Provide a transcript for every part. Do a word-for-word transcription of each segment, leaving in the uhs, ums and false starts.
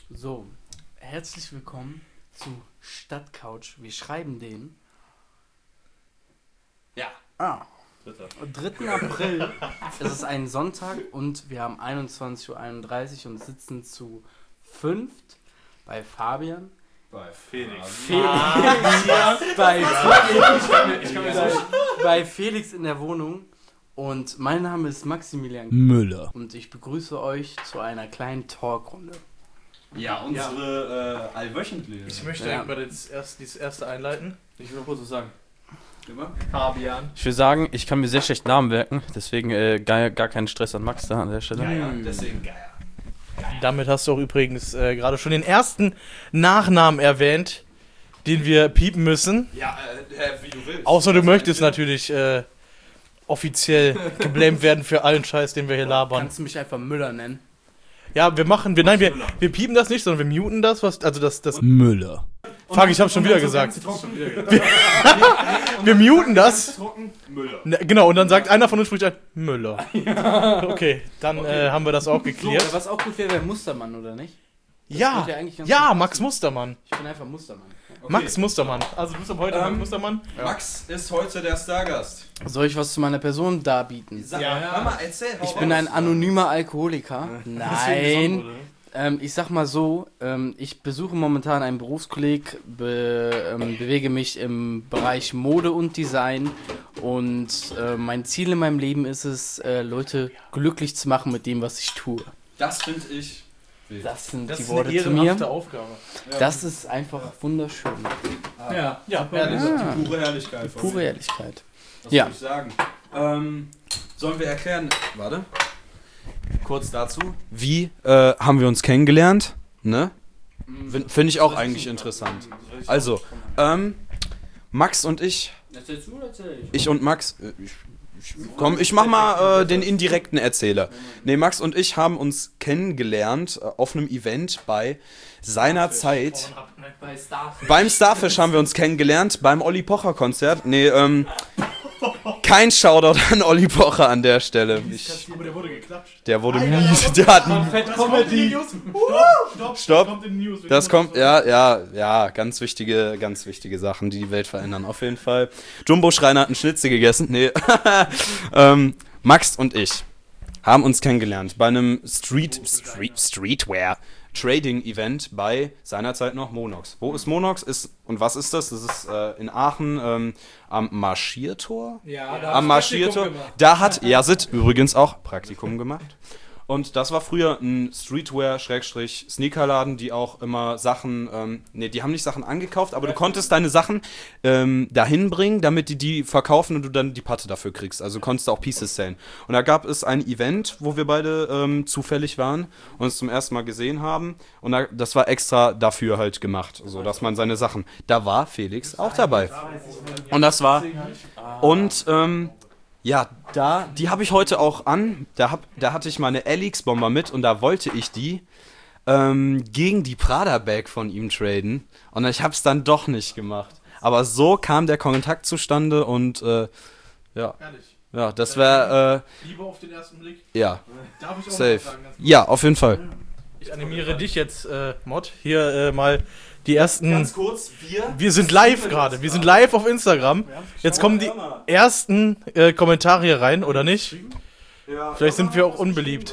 So, herzlich willkommen zu Stadtcouch. Wir schreiben den. Ja. Ah. dritten April. Es ist ein Sonntag und wir haben einundzwanzig Uhr einunddreißig und sitzen zu fünft bei Fabian. Bei Felix. Felix. Ah, bei, Felix. bei Felix in der Wohnung. Und mein Name ist Maximilian Müller. Und ich begrüße euch zu einer kleinen Talkrunde. Ja, unsere ja. Äh, allwöchentliche. Ich möchte ja. mal das erste, dieses erste einleiten. Ich will noch kurz was sagen. Immer? Fabian. Ich will sagen, ich kann mir sehr schlecht Namen merken, deswegen äh, gar, gar keinen Stress an Max da an der Stelle. Ja, ja, deswegen geil. Damit hast du auch übrigens äh, gerade schon den ersten Nachnamen erwähnt, den wir piepen müssen. Ja, äh, wie du willst. Außer du möchtest natürlich äh, offiziell geblamed werden für allen Scheiß, den wir hier labern. Kannst du mich einfach Müller nennen? Ja, wir machen, wir, nein, wir, wir piepen das nicht, sondern wir muten das, was, also das, das Müller. Fuck, ich hab's schon wieder gesagt. Wir, wir muten das. Müller. Ne, genau, und dann sagt einer von uns, spricht ein Müller. Okay, dann okay. Äh, haben wir das auch geklärt. So, was auch gut wäre, wäre Mustermann, oder nicht? Das ja, ja, Max Mustermann. Ich bin einfach Mustermann. Okay. Max Mustermann. Also du bist ab heute ähm, Max Mustermann. Ja. Max ist heute der Stargast. Soll ich was zu meiner Person darbieten? Sag, ja, ja. Mama, erzähl. Ich bin ein anonymer Alkoholiker. Nein. Ähm, ich sag mal so, ähm, ich besuche momentan einen Berufskolleg, be, ähm, bewege mich im Bereich Mode und Design und äh, mein Ziel in meinem Leben ist es, äh, Leute glücklich zu machen mit dem, was ich tue. Das finde ich... Das sind das die ist Worte eine zu mir. Aufgabe. Ja. Das ist einfach wunderschön. Ah. Ja, ja, ehrlich. Ja. Die pure Ehrlichkeit. Die pure Ehrlichkeit. Was ja. soll ich sagen? Ähm, sollen wir erklären... Warte. Kurz dazu. Wie äh, haben wir uns kennengelernt? Ne? Finde ich auch eigentlich interessant. Also, ähm, Max und ich... Erzählst du oder erzähl ich? Ich und Max... Äh, ich, ich, komm, ich mach mal äh, den indirekten Erzähler. Ne, Max und ich haben uns kennengelernt äh, auf einem Event bei seiner Zeit... Bei Starfish. Beim Starfish haben wir uns kennengelernt, beim Olli Pocher Konzert. Nee, ähm... Kein Shoutout an Olli Pocher an der Stelle. Ich, aber der wurde geklatscht. der wurde mies. Der hat einen... Stopp, Stopp. Das kommt, ja, ja, ja, ganz wichtige, ganz wichtige Sachen, die die Welt verändern, auf jeden Fall. Jumbo Schreiner hat einen Schnitzel gegessen. Nee. ähm, Max und ich haben uns kennengelernt bei einem Street, Street Streetwear Trading Event bei seinerzeit noch Monox. Wo ist Monox? Ist, und was ist das? Das ist äh, in Aachen ähm, am Marschiertor? Ja, da am Marschiertor. Da hat Yazid übrigens auch Praktikum gemacht. Und das war früher ein Streetwear-Sneakerladen, die auch immer Sachen, ähm, nee, die haben nicht Sachen angekauft, aber du konntest deine Sachen ähm, dahin bringen, damit die die verkaufen und du dann die Patte dafür kriegst. Also konntest du auch Pieces sellen. Und da gab es ein Event, wo wir beide ähm, zufällig waren und uns zum ersten Mal gesehen haben. Und da, das war extra dafür halt gemacht, so dass man seine Sachen... Da war Felix auch dabei. Und das war... Und, ähm... Ja, da, die habe ich heute auch an. Da, hab, da hatte ich meine L X-Bomber mit und da wollte ich die ähm, gegen die Prada-Bag von ihm traden. Und ich habe es dann doch nicht gemacht. Aber so kam der Kontakt zustande und äh, ja. Ehrlich. Ja, das wäre... Äh, Liebe auf den ersten Blick. Ja. Darf ich auch Safe. noch sagen? Ja, auf jeden Fall. Ich animiere dich jetzt, äh, Mod, hier äh, mal die ersten... Ganz kurz, wir... Wir sind live gerade, wir sind live auf Instagram. Jetzt kommen die ersten äh, Kommentare hier rein, oder nicht? Ja, Vielleicht sind wir auch unbeliebt.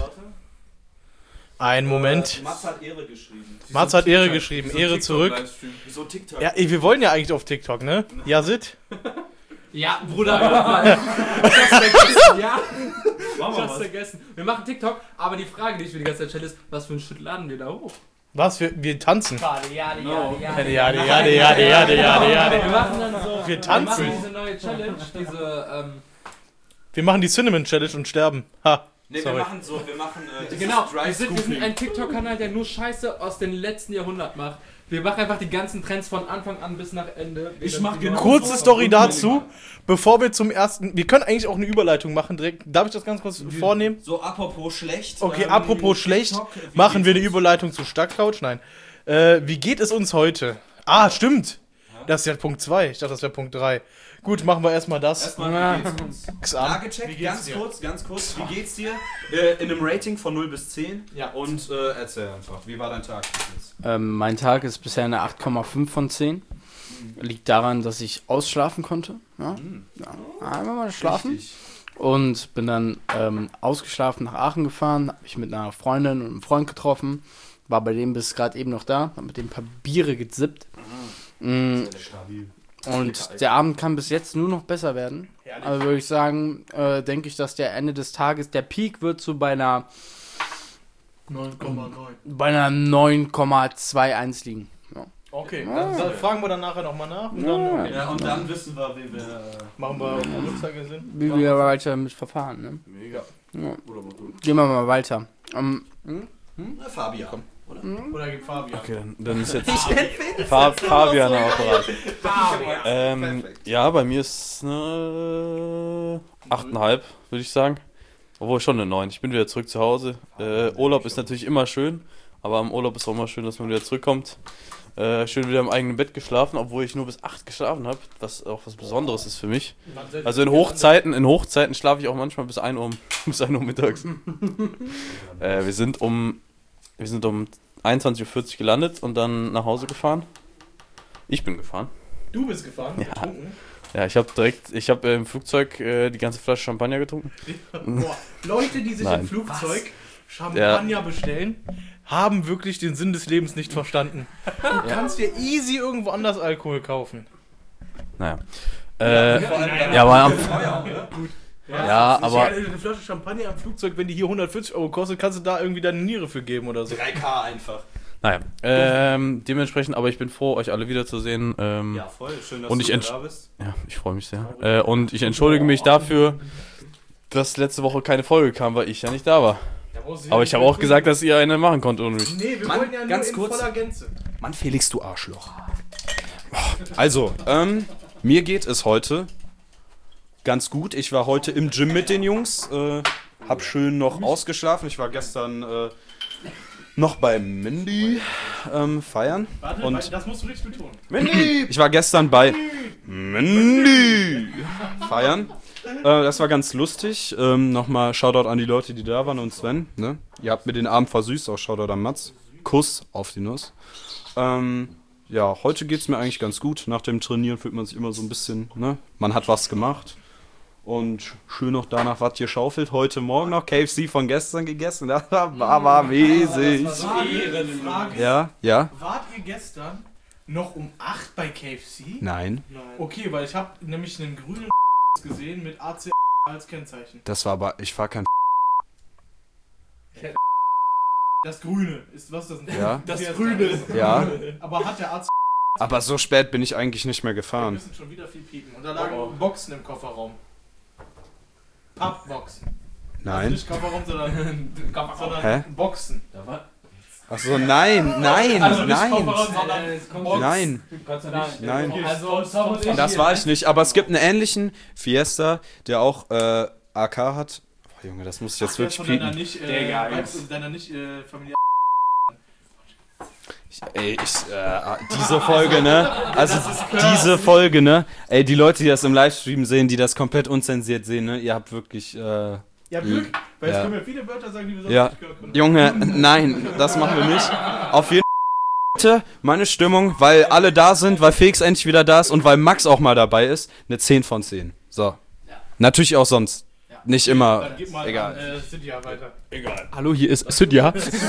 Ein Moment. Äh, Mats hat Ehre geschrieben. Mats hat Ehre geschrieben, Ehre zurück. So TikTok. Ja, ey, wir wollen ja eigentlich auf TikTok, ne? Yazid? Ja, Bruder, ich hab's vergessen, ja. Ich hab's vergessen. Wir machen TikTok, aber die Frage, die ich mir die ganze Zeit stelle, ist, was für ein Schritt laden wir da hoch? Was? Wir, wir tanzen. Jade, jade, jade, Jade, jade, jade, jade, jade, jade, jade. Wir machen dann so, Wir tanzen. wir machen diese neue Challenge, diese, ähm... Wir machen die Cinnamon Challenge und sterben. Ha. Nee, Sorry. wir machen so, wir machen äh, Genau, wir sind, wir sind ein TikTok-Kanal, der nur Scheiße aus dem letzten Jahrhundert macht. Wir machen einfach die ganzen Trends von Anfang an bis nach Ende. Ich mach genau Kurze Story dazu, bevor wir zum ersten... Wir können eigentlich auch eine Überleitung machen direkt. Darf ich das ganz kurz vornehmen? So, apropos schlecht. Okay, ähm, apropos schlecht, TikTok, machen wir eine Überleitung zu Stadtcouch? Nein. Äh, wie geht es uns heute? Ah, stimmt. Das ist ja Punkt zwei. Ich dachte, das wäre Punkt drei. Gut, machen wir erstmal das. Erstmal, wie geht's uns? Xan, Lage check, wie geht's ganz dir? kurz, ganz kurz. Wie geht's dir? Äh, in einem Rating von null bis zehn. Ja. Und äh, erzähl einfach, wie war dein Tag bis jetzt? Ähm, mein Tag ist bisher eine acht Komma fünf von zehn. Liegt daran, dass ich ausschlafen konnte. Ja? Ja. Einmal mal schlafen. Richtig. Und bin dann ähm, ausgeschlafen nach Aachen gefahren, habe mich mit einer Freundin und einem Freund getroffen, war bei dem bis gerade eben noch da, habe mit dem ein paar Biere gezippt. Mm, Stabil. und der Abend kann bis jetzt nur noch besser werden. Herrlich. Also würde ich sagen, äh, denke ich, dass der Ende des Tages, der Peak wird so bei einer, neun Komma neun. bei einer neun Komma einundzwanzig liegen. Ja. Okay, dann, dann fragen wir dann nachher nochmal nach und dann okay. Ja, und dann wissen wir, wie wir... machen wir auf Uhrzeigersinn. Wie wir weiter mit Verfahren, ne? Mega. Ja. Oder mal tun. Gehen wir mal weiter. Ähm, Na, Fabian. Oder gibt Fabian. Okay, dann, dann ist jetzt Fa Fabian auch bereit. Ähm, ja, bei mir ist eine acht Komma fünf, würde ich sagen. Obwohl schon eine neun. Ich bin wieder zurück zu Hause. Äh, Urlaub ist natürlich immer schön, aber am Urlaub ist auch immer schön, dass man wieder zurückkommt. Äh, schön wieder im eigenen Bett geschlafen, obwohl ich nur bis acht geschlafen habe, was auch was Besonderes ist für mich. Also in Hochzeiten, in Hochzeiten schlafe ich auch manchmal bis ein Uhr, bis ein Uhr mittags. äh, wir sind um wir sind um einundzwanzig Uhr vierzig gelandet und dann nach Hause gefahren. Ich bin gefahren. Du bist gefahren, Ja. getrunken. Ja, ich habe direkt, ich habe äh, im Flugzeug äh, die ganze Flasche Champagner getrunken. Boah, Leute, die sich Nein. im Flugzeug Champagner bestellen, haben wirklich den Sinn des Lebens nicht verstanden. Du kannst dir easy irgendwo anders Alkohol kaufen. Naja. Äh, ja, aber am, ja, aber Eine Flasche Champagner am Flugzeug, wenn die hier hundertvierzig Euro kostet, kannst du da irgendwie deine Niere für geben oder so. drei K einfach. naja. Ähm, dementsprechend, aber ich bin froh, euch alle wiederzusehen. Ähm, Ja, voll. Schön, dass Und du ich wieder entsch- da bist. Ja, ich freue mich sehr. Äh, und ich entschuldige mich dafür, dass letzte Woche keine Folge kam, weil ich ja nicht da war. Aber ich habe auch gesagt, dass ihr eine machen konntet ohne mich. Nee, wir Mann, wollen ja nur ganz in kurz. voller Gänze. Mann, Felix, du Arschloch. Also, ähm, mir geht es heute ganz gut. Ich war heute im Gym mit den Jungs. Äh, hab schön noch ausgeschlafen. Ich war gestern äh, noch bei Mindy ähm, feiern. Warte, Und das musst du richtig betonen. Mindy! Ich war gestern bei Mindy feiern. Äh, das war ganz lustig. Ähm, Nochmal Shoutout an die Leute, die da waren und Sven. Ne? Ihr habt mir den Abend versüßt. Auch Shoutout an Mats. Kuss auf die Nuss. Ähm, ja, heute geht's mir eigentlich ganz gut. Nach dem Trainieren fühlt man sich immer so ein bisschen, ne? Man hat was gemacht. Und schön noch danach was geschaufelt. Heute Morgen noch K F C von gestern gegessen. Das war, war, war mäßig. Frage, Ja, ja. wart ihr gestern noch um acht bei K F C? Nein, Okay, weil ich habe nämlich einen grünen gesehen mit A C als Kennzeichen. das war aber, ich war kein Das Grüne ist, was ist das? Ja. Das Grüne. Ja. Aber hat der Arzt. Aber so spät bin ich eigentlich nicht mehr Wir gefahren. müssen schon wieder viel piepen. Und da lagen Boxen im Kofferraum. Pappboxen. Also Nein. nicht Kofferraum, sondern, sondern Hä? Boxen. Achso, nein, nein, Also nicht nein. Kofferraum, sondern Boxen. Nein, nein. Also, Tom und ich. Das war ich nicht, aber es gibt einen ähnlichen Fiesta, der auch äh, A K hat. Boah, Junge, das muss ich jetzt wirklich von deiner piepen. nicht, äh, Weibs- deiner nicht äh, Familie. Ich, ey, ich, äh, diese Folge, ne? Also diese Folge, ne? Ey, die Leute, die das im Livestream sehen, die das komplett unzensiert sehen, ne? Ihr habt wirklich, äh, Ja, Glück, weil jetzt Ja. können wir viele Wörter sagen, die wir sonst Ja. nicht gehört haben. Junge, nein, das machen wir nicht. Auf jeden Fall meine Stimmung, weil alle da sind, weil Felix endlich wieder da ist und weil Max auch mal dabei ist, eine zehn von zehn. So. Natürlich auch sonst. Nicht immer. Dann gib mal Egal. an äh, Cynthia weiter. Hallo, hier ist Sydja. Das ist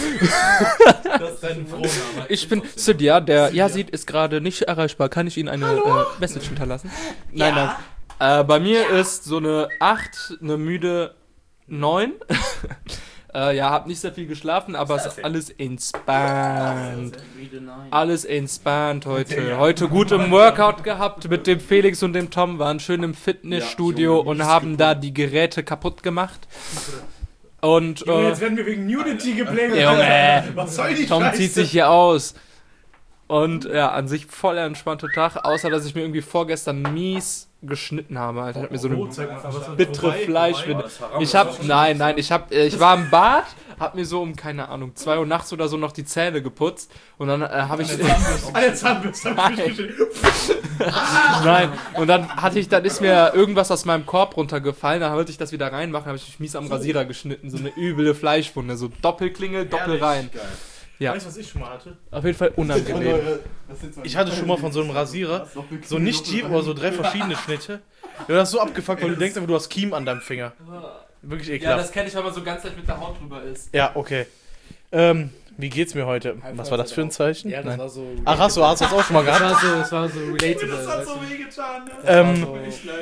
dein Frohname. Ich bin Sydja, der Yazid ist gerade nicht erreichbar. Kann ich Ihnen eine äh, Message hinterlassen? Nein, nein. Äh, bei mir ist so eine acht, eine müde neun. äh, ja, hab nicht sehr viel geschlafen, aber es ist alles entspannt. Alles entspannt heute. Heute gut im Workout gehabt mit dem Felix und dem Tom, waren schön im Fitnessstudio und haben da die Geräte kaputt gemacht. Und Junge, äh, jetzt werden wir wegen Nudity geblamed. Junge. Was soll die Tom Scheiße? zieht sich hier aus. Und ja, an sich voll entspannter Tag, außer dass ich mir irgendwie vorgestern mies geschnitten habe. Alter. Ich hab mir so Oh, eine zeig mal, was- bittere wobei- Fleischwinde. wobei- Ich hab, nein, nein, ich hab, äh, ich war im Bad, hab mir so um, keine Ahnung, zwei Uhr nachts oder so noch die Zähne geputzt und dann äh, habe ich... Eine Zahnbürste. hab ich geschnitten. Nein, und dann hatte ich, dann ist mir irgendwas aus meinem Korb runtergefallen, dann wollte ich das wieder reinmachen, habe ich mich mies am Rasierer geschnitten, so eine üble Fleischwunde, so Doppelklingel, Doppel rein. Ja. Weißt du, was ich schon mal hatte? Auf jeden Fall unangenehm. Ich hatte schon mal von so einem Rasierer, so nicht tief, aber so drei verschiedene Schnitte. Ja, das ist so abgefuckt, weil du denkst einfach, du hast Kiem an deinem Finger. Wirklich ekelhaft. kenne ich, wenn man so ganz leicht mit der Haut drüber ist. Ja, okay. Ähm, wie geht's mir heute? Was war das für ein Zeichen? Ja, das Nein. war so. Ach, hast du, hast du das auch schon mal Das gehabt? war so, das war so relatable. weißt du? wehgetan, ne? Ähm, So-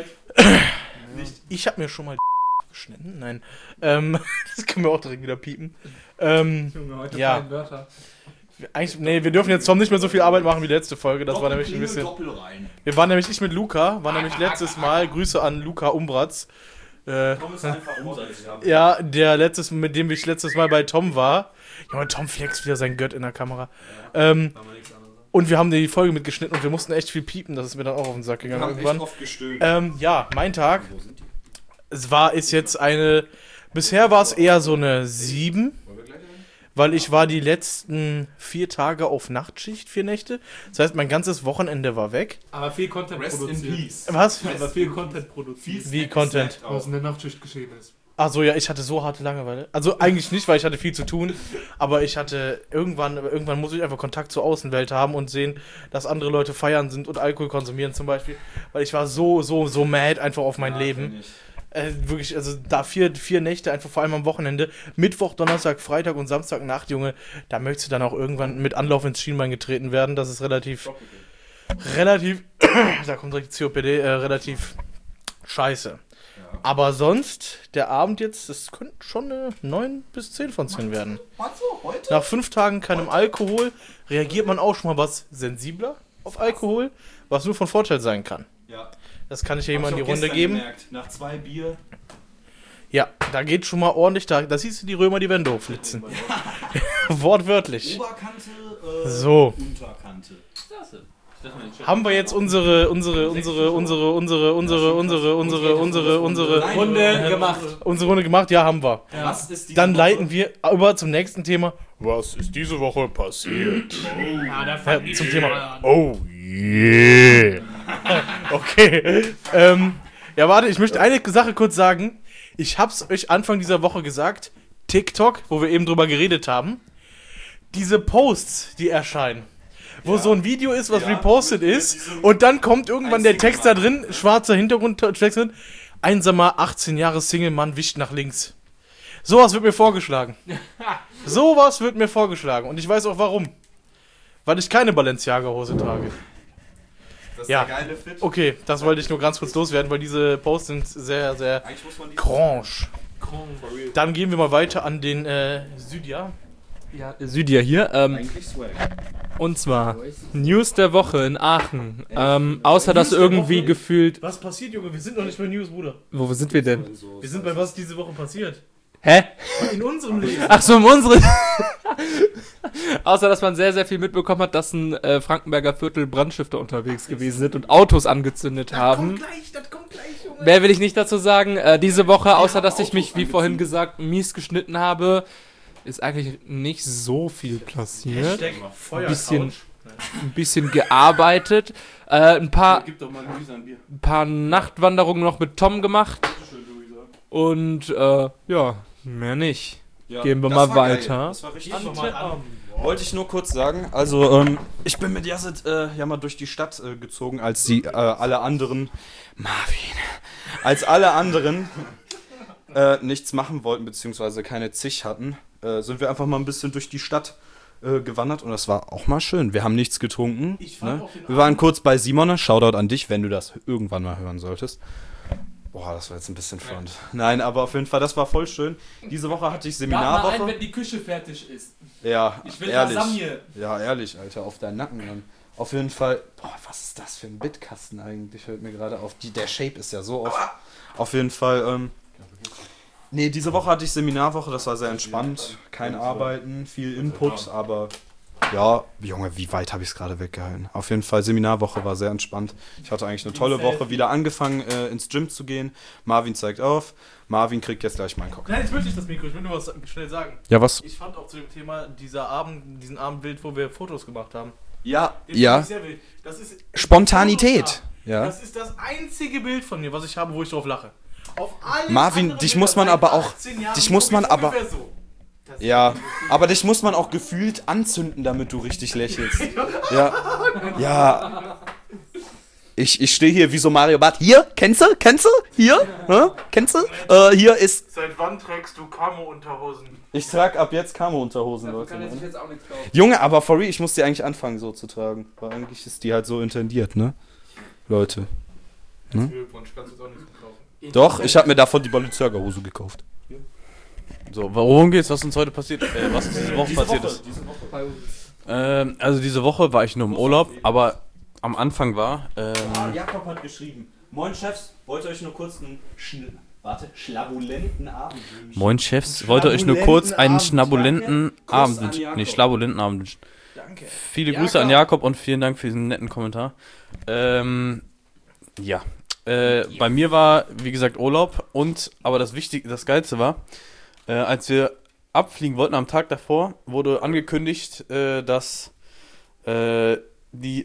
ich hab mir schon mal geschnitten. Nein. Ähm, das können wir auch direkt wieder piepen. Ähm, Junge, heute Ja. fallen Wörter. eigentlich, nee, wir dürfen jetzt Tom nicht mehr so viel Arbeit machen wie die letzte Folge. Das war nämlich ein bisschen. Doppelrein. Wir waren nämlich nicht mit Luca, waren nämlich letztes Mal, Grüße an Luca Umbratz. Äh, Tom ist einfach Umsatz. ja, der letztes, mit dem ich letztes Mal bei Tom war. Junge, Tom flext wieder sein Gött in der Kamera. Ähm, und wir haben die Folge mitgeschnitten und wir mussten echt viel piepen, das ist mir dann auch auf den Sack Wir gegangen haben echt irgendwann. oft gestöhnt. Ähm, ja, mein Tag. Es war, ist jetzt eine, bisher war es eher so eine sieben, weil ich war die letzten vier Tage auf Nachtschicht, vier Nächte. Das heißt, mein ganzes Wochenende war weg. Aber viel Content Rest in produziert. peace. Was? Aber viel Content produziert. Wie Content? Was in der Nachtschicht geschehen ist. Ach so, ja, ich hatte so harte Langeweile. Also eigentlich nicht, weil ich hatte viel zu tun, aber ich hatte irgendwann, irgendwann muss ich einfach Kontakt zur Außenwelt haben und sehen, dass andere Leute feiern sind und Alkohol konsumieren zum Beispiel, weil ich war so, so, so mad einfach auf mein Leben. Äh, wirklich, also da vier, vier Nächte, einfach vor allem am Wochenende, Mittwoch, Donnerstag, Freitag und Samstagnacht, Junge, da möchtest du dann auch irgendwann mit Anlauf ins Schienbein getreten werden, das ist relativ, relativ, da kommt direkt C O P D, äh, relativ scheiße. Aber sonst, der Abend jetzt, das könnte schon eine neun bis zehn von zehn werden. Nach fünf Tagen keinem Alkohol reagiert man auch schon mal was sensibler auf Alkohol, was nur von Vorteil sein kann. Ja. Das kann ich ja jemand in die Runde geben. Gemerkt. Nach zwei Bier. Ja, da geht schon mal ordentlich, da, da siehst du die Römer die Wände hochflitzen. Wortwörtlich. Oberkante, äh, So. Unterkante. Haben wir jetzt unsere, unsere, unsere, unsere, unsere, unsere, unsere, unsere, unsere, unsere Runde gemacht. unsere Runde gemacht? Ja, haben wir. Was ist die Dann leiten wir über zum nächsten Thema. Was ist diese Woche passiert? Ja, da Ja, zum Thema. Oh yeah. Okay. Ähm, ja, warte, ich möchte eine Sache kurz sagen. Ich hab's euch Anfang dieser Woche gesagt. TikTok, wo wir eben drüber geredet haben. Diese Posts, die erscheinen. Wo so ein Video ist, was Ja, repostet mit- mit ist. diesem Und dann kommt irgendwann der Text da Single-Mann. drin, schwarzer Hintergrund, Text drin. Einsamer achtzehn Jahre Single-Mann wischt nach links. Sowas wird mir vorgeschlagen. Sowas wird mir vorgeschlagen. Und ich weiß auch warum. Weil ich keine Balenciaga-Hose trage. Das ist Ja. der geile Fit. Okay, das wollte ich nur ganz kurz loswerden, weil diese Posts sind sehr, sehr Eigentlich muss man die crange. For real. Dann gehen wir mal weiter an den äh, Südjahr. Ja, Südia hier. Ähm, Eigentlich Swag. und zwar News der Woche in Aachen. Ähm, außer dass irgendwie gefühlt. Was passiert, Junge? Wir sind noch nicht bei News, Bruder. Wo sind wir denn? Wir sind bei was diese Woche passiert. Hä? In unserem Leben. Ach so, um unsere. Außer dass man sehr, sehr viel mitbekommen hat, dass ein äh, Frankenberger Viertel Brandstifter unterwegs gewesen sind und Autos angezündet haben. gleich, das kommt gleich, Junge. Mehr will ich nicht dazu sagen. Äh, diese Woche, außer dass ich mich, wie vorhin gesagt, mies geschnitten habe, ist eigentlich nicht so viel passiert. Hashtag Feuercouch. Bisschen- Ein bisschen gearbeitet. Äh, ein paar, Gib doch mal Luisa ein Bier. ein paar Nachtwanderungen noch mit Tom gemacht. Und äh, ja, mehr nicht. Ja, Gehen wir das mal war geil. weiter. Das war richtig Fangen gut. wir mal an. Wollte ich nur kurz sagen, also ähm, ich bin mit Yazid äh, ja mal durch die Stadt äh, gezogen, als die äh, alle anderen, Marvin, als alle anderen äh, nichts machen wollten, beziehungsweise keine Zig hatten, äh, sind wir einfach mal ein bisschen durch die Stadt äh, gewandert und das war auch mal schön. Wir haben nichts getrunken. Ich fand Ne? auch den Wir waren kurz bei Simone, Shoutout an dich, wenn du das irgendwann mal hören solltest. Boah, das war jetzt ein bisschen front. Nein, aber auf jeden Fall, das war voll schön. Diese Woche hatte ich Seminarwoche. die Küche fertig ist. Ja, ehrlich. Lasagne. Ja, ehrlich, Alter, auf deinen Nacken dann. Auf jeden Fall, boah, was ist das für ein Bitkasten eigentlich? Hört mir gerade auf. Die, der Shape ist ja so oft. Auf jeden Fall, ähm. Nee, diese Woche hatte ich Seminarwoche, das war sehr entspannt. Kein Arbeiten, viel Input, aber Ja, Junge, wie weit habe ich es gerade weggehalten? Auf jeden Fall, Seminarwoche war sehr entspannt. Ich hatte eigentlich eine tolle Woche, wieder angefangen äh, ins Gym zu gehen. Marvin zeigt auf. Marvin kriegt jetzt gleich meinen Cocktail. Nein, jetzt möchte ich das Mikro, ich will nur was schnell sagen. Ja, was? Ich fand auch zu dem Thema dieser Abend, diesen Abend wild, wo wir Fotos gemacht haben. Ja, Den ja. fand ich sehr wild. Das ist Spontanität. Ja. Das ist das einzige Bild von mir, was ich habe, wo ich drauf lache. Auf alles Marvin, andere dich Bilder muss man seit aber auch- achtzehn Jahren dich muss guck man ich aber- ungefähr so. Das ist Ja, wirklich aber dich muss man auch gefühlt anzünden, damit du richtig lächelst. Ja, ja. Ich, ich stehe hier wie so Mario Barth. Hier, kennst du? Kennst du? Hier? Hä? Kennst du? Äh, hier ist... Seit wann trägst du Camo-Unterhosen? Ich trage ab jetzt Camo-Unterhosen, Davon Leute. kann er sich Ne? jetzt auch nichts kaufen. Junge, aber for real, ich muss die eigentlich anfangen so zu tragen. Weil eigentlich ist die halt so intendiert, ne? Leute. Hm? Glückwunsch, kannst du jetzt auch nicht kaufen. Doch, ich habe mir davon die Balenciaga-Hose gekauft. So, worum geht's? Was uns heute passiert? Äh, was uns diese Woche passiert ist? Bei uns. Ähm, also diese Woche war ich nur im Urlaub, aber am Anfang war. Ähm, Jakob hat geschrieben. Moin Chefs, wollte euch nur kurz einen Schn warte, schlabulenten Abend wünschen. Moin Chefs, wollte euch nur kurz einen schnabulenten Kuss Abend an wünschen. Jakob. Nee, schlabulenten Abend wünschen. Danke. Viele Grüße an Jakob und vielen Dank für diesen netten Kommentar. Ähm, ja. Äh, bei mir war, wie gesagt, Urlaub und, aber das Wichtige, das Geilste war, äh, als wir abfliegen wollten am Tag davor, wurde angekündigt, äh, dass äh, die,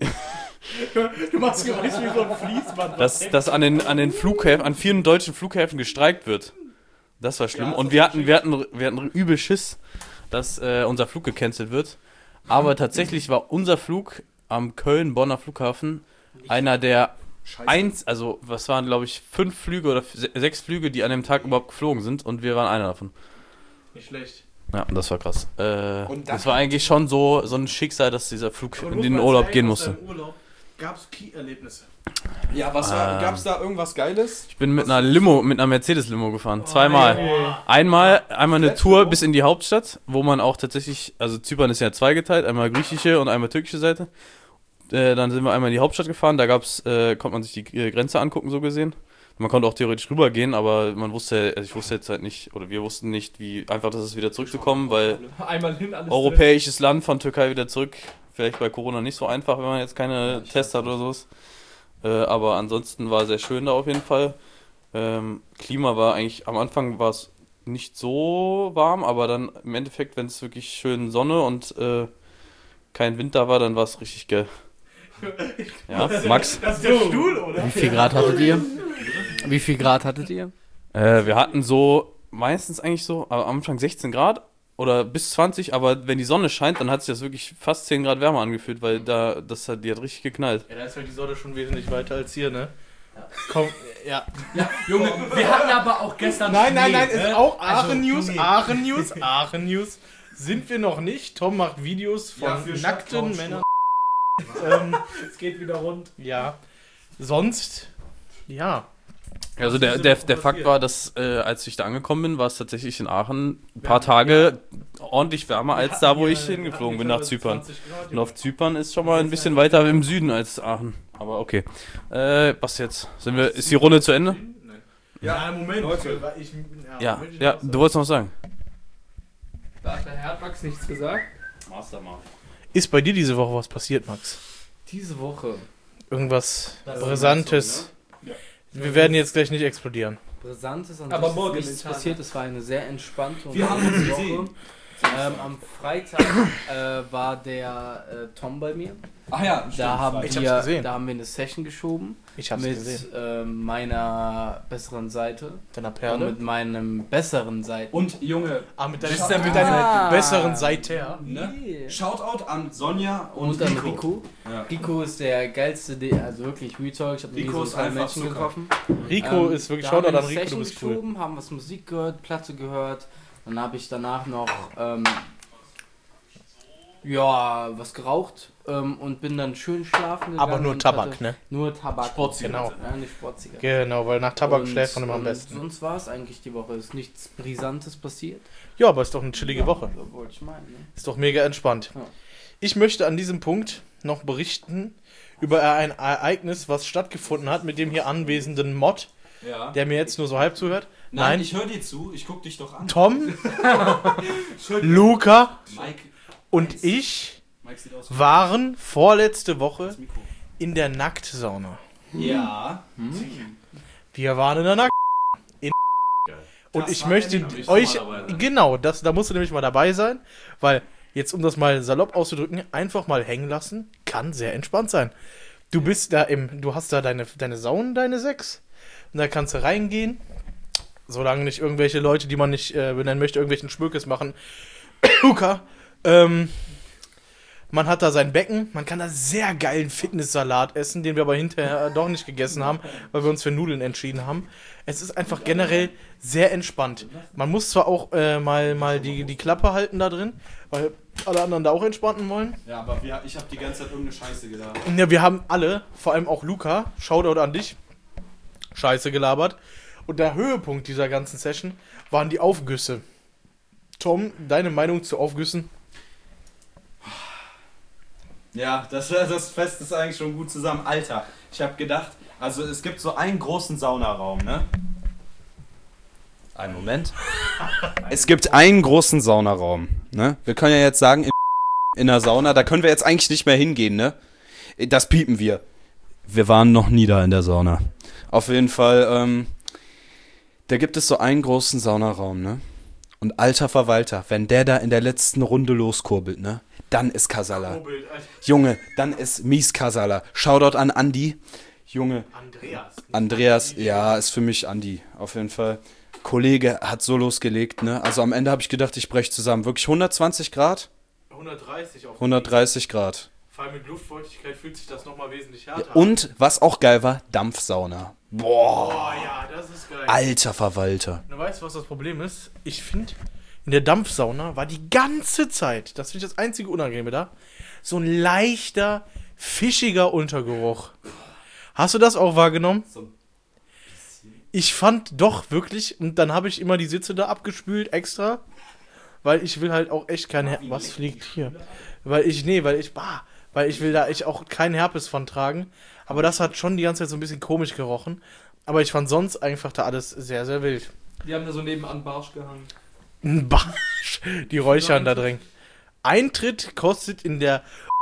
Du machst Geräusche wie so ein Fließband. dass, dass an den, an den Flughäfen, an vielen deutschen Flughäfen gestreikt wird. Das war schlimm. Ja, das und ist wir hatten, geschickt. wir hatten, wir hatten übel Schiss, dass äh, unser Flug gecancelt wird. Aber tatsächlich war unser Flug am Köln-Bonner Flughafen einer der eins, also was waren, glaube ich, fünf Flüge oder se- sechs Flüge, die an dem Tag überhaupt geflogen sind und wir waren einer davon. Nicht schlecht. Ja, das war krass. Äh, Und das war eigentlich schon so, so ein Schicksal, dass dieser Flug Aber in muss den man Urlaub sagen, gehen aus musste. deinem Urlaub gab's Key-Erlebnisse. Ja, was war, Ähm. gab's da irgendwas Geiles? Ich bin mit einer Limo, mit einer Mercedes-Limo gefahren. Zweimal. Einmal, einmal eine Tour bis in die Hauptstadt, wo man auch tatsächlich, also Zypern ist ja zweigeteilt, einmal griechische und einmal türkische Seite. Äh, dann sind wir einmal in die Hauptstadt gefahren, da gab's, äh, konnte man sich die äh, Grenze angucken, so gesehen. Man konnte auch theoretisch rübergehen, aber man wusste, also ich wusste jetzt halt nicht, oder wir wussten nicht, wie einfach das ist, wieder zurückzukommen, weil Einmal hin, alles europäisches Land von Türkei wieder zurück, vielleicht bei Corona nicht so einfach, wenn man jetzt keine Tests hat oder sowas. Äh, aber ansonsten war sehr schön da auf jeden Fall. Ähm, Klima war eigentlich, am Anfang war es nicht so warm, aber dann im Endeffekt, wenn es wirklich schön Sonne und äh, kein Wind da war, dann war es richtig geil. Ja, Max? Das ist der Stuhl, oder? Wie viel Grad hattet ihr? Wie viel Grad hattet ihr? Äh, wir hatten so meistens eigentlich so am Anfang sechzehn Grad oder bis zwanzig, aber wenn die Sonne scheint, dann hat sich das wirklich fast zehn Grad wärmer angefühlt, weil da das hat, die hat richtig geknallt. Ja, da ist halt die Sonne schon wesentlich weiter als hier, ne? Komm, ja. Ja, Junge, wir hatten aber auch gestern Nein, nein, nein, Schnee, ist ne? auch Also, Aachen News, Schnee. Aachen News, Aachen News. Sind wir noch nicht. Tom macht Videos von Ja, für nackten Stadtcouch. Männern. ähm, Es geht wieder rund. ja. Sonst, ja. Also der, diese der, Woche der Fakt passiert? war, dass äh, als ich da angekommen bin, war es tatsächlich in Aachen ein paar Tage ordentlich wärmer als da, wo ich hingeflogen bin, nach Zypern. Und auf Zypern ist schon mal ein bisschen weiter im Süden als Aachen. Aber okay. Äh, was jetzt? Sind wir, ist die Runde zu Ende? Ja, Moment. Leute. weil Ich, Ja, Moment, ich ja, was du wolltest noch was sagen. Da hat der Herr Max nichts gesagt. Mastermann. Ist bei dir diese Woche was passiert, Max? Diese Woche. Irgendwas Das ist Brisantes. Wir werden jetzt gleich nicht explodieren. Brisantes an Aber sich ist morgen nichts ist Tag. passiert. Es war eine sehr entspannte und Wir haben uns gute gesehen. Ähm, am Freitag äh, war der äh, Tom bei mir. Ach ja, Da haben, Ich hab's wir, gesehen. da haben wir eine Session geschoben Ich hab's mit gesehen. ähm, meiner besseren Seite Deiner und Perle. mit meinem besseren Seite. Und Junge, Ah, mit, deiner- Bist du mit mit deiner Ah. besseren Seite. ne? Yeah. Shoutout an Sonja und, Und dann Rico. Rico. Ja. Rico ist der geilste, De also wirklich Real Talk. Ich habe nie Rico so ist tolle einfach Menschen Zucker. getroffen. Rico Ähm, ist wirklich, da haben Shoutout wir an eine Rico, du Session bist cool. geschoben, haben was Musik gehört, Platte gehört. Dann habe ich danach noch ähm, ja, was geraucht ähm, und bin dann schön schlafen gegangen. Aber nur und Tabak, hatte ne? Nur Tabak. Sportzigarette. Genau. Ja, nicht Sportzigarette. Genau, weil nach Tabak Und, schläft man immer am ähm, besten. Sonst war es eigentlich die Woche. Ist nichts Brisantes passiert. Ja, aber ist doch eine chillige Woche. So wollte ich meinen. Ne? Ist doch mega entspannt. Ja. Ich möchte an diesem Punkt noch berichten über ein Ereignis, was stattgefunden hat mit dem hier anwesenden Mod, Ja. der mir jetzt nur so halb zuhört. Nein, Nein, ich höre dir zu, ich guck dich doch an. Tom, Luca Mike, und ich waren vorletzte Woche in der Nacktsauna. Ja. Wir waren in der Nackt. In und Das ich war möchte endlich. Ich soll euch, mal dabei sein. genau, das, da musst du nämlich mal dabei sein, weil, jetzt um das mal salopp auszudrücken, einfach mal hängen lassen, kann sehr entspannt sein. Du bist da im, du hast da deine, deine Saunen, deine sechs, und da kannst du reingehen, solange nicht irgendwelche Leute, die man nicht äh, benennen möchte, irgendwelchen Schmökes machen. Luca, ähm, man hat da sein Becken, man kann da sehr geilen Fitnesssalat essen, den wir aber hinterher doch nicht gegessen haben, weil wir uns für Nudeln entschieden haben. Es ist einfach generell sehr entspannt. Man muss zwar auch äh, mal, mal die, die Klappe halten da drin, weil alle anderen da auch entspannen wollen. Ja, aber wir, ich habe die ganze Zeit irgendeine Scheiße gedacht. Ja, wir haben alle, vor allem auch Luca, Shoutout an dich, Scheiße gelabert. Und der Höhepunkt dieser ganzen Session waren die Aufgüsse. Tom, deine Meinung zu Aufgüssen? Ja, das, das Fest ist eigentlich schon gut zusammen. Alter, ich habe gedacht, also es gibt so einen großen Saunaraum, ne? Einen Moment. Es gibt einen großen Saunaraum, ne? Wir können ja jetzt sagen, in, in der Sauna, da können wir jetzt eigentlich nicht mehr hingehen, ne? Das piepen wir. Wir waren noch nie da in der Sauna. Auf jeden Fall, ähm, da gibt es so einen großen Saunaraum, ne? Und alter Verwalter, wenn der da in der letzten Runde loskurbelt, ne? Dann ist Kasala. Junge, dann ist mies Kasala. Shoutout an Andi. Junge. Andreas. Andreas, ja, ist für mich Andi. Auf jeden Fall. Kollege hat so losgelegt, ne? Also am Ende habe ich gedacht, ich breche zusammen. Wirklich hundertzwanzig Grad? hundertdreißig auf hundertdreißig Grad. Vor allem mit Luftfeuchtigkeit fühlt sich das nochmal wesentlich härter an. Und, was auch geil war, Dampfsauna. Boah, Oh ja, das ist geil. alter Verwalter. Du weißt, was das Problem ist? Ich finde, in der Dampfsauna war die ganze Zeit, das finde ich das einzige Unangenehme da, so ein leichter, fischiger Untergeruch. Hast du das auch wahrgenommen? Ich fand doch wirklich, und dann habe ich immer die Sitze da abgespült extra, weil ich will halt auch echt kein Her Was fliegt hier? Weil ich, nee, weil ich, bah, weil ich will da echt auch keinen Herpes von tragen. Aber das hat schon die ganze Zeit so ein bisschen komisch gerochen. Aber ich fand sonst einfach da alles sehr, sehr wild. Die haben da so nebenan Barsch gehangen. Ein Barsch, die räuchern da drin. Eintritt kostet in der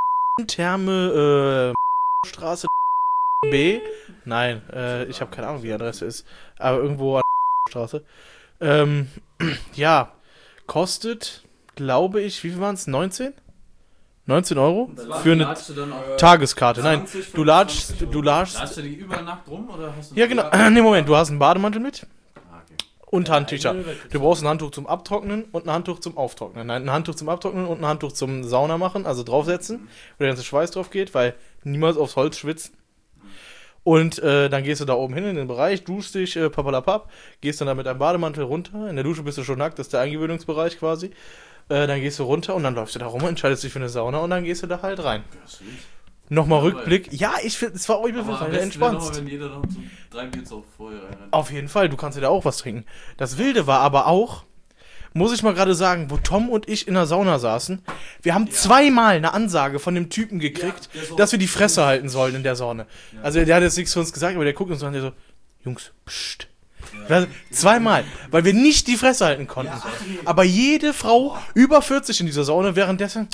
Therme äh, Straße B. Nein, äh, ich habe keine Ahnung, wie die Adresse ist. Aber irgendwo an der Straße. Ähm, ja, kostet, glaube ich, wie viel waren es? neunzehn? neunzehn Euro? Für eine Tageskarte. Nein, du latschst, du latschst. Latschst du die über Nacht rum oder hast du Ja, genau. Nee, Moment, du hast einen Bademantel mit. Ah, okay. Und Handtücher. Du brauchst ein Handtuch zum Abtrocknen und ein Handtuch zum Auftrocknen. Nein, ein Handtuch zum Abtrocknen und ein Handtuch zum Sauna machen, also draufsetzen, wo der ganze Schweiß drauf geht, weil niemals aufs Holz schwitzen. Und äh, dann gehst du da oben hin in den Bereich, duschst dich, äh, papalapap, gehst dann da mit deinem Bademantel runter. In der Dusche bist du schon nackt, das ist der Eingewöhnungsbereich quasi. Äh, dann gehst du runter und dann läufst du da rum und entscheidest dich für eine Sauna und dann gehst du da halt rein. Nochmal Rückblick. Ja, ich finde, es war auch übel, weil du entspannst. Wenn jeder noch so drei Bier zu vorher reinrennt. Auf jeden Fall, du kannst dir da auch was trinken. Das Wilde war aber auch, muss ich mal gerade sagen, wo Tom und ich in der Sauna saßen, wir haben zweimal eine Ansage von dem Typen gekriegt, dass wir die Fresse halten sollen in der Sauna. Also der hat jetzt nichts zu uns gesagt, aber der guckt uns an und der so, Jungs, pst. Ja. Zweimal, weil wir nicht die Fresse halten konnten. Ja, aber jede Frau über vierzig in dieser Sauna währenddessen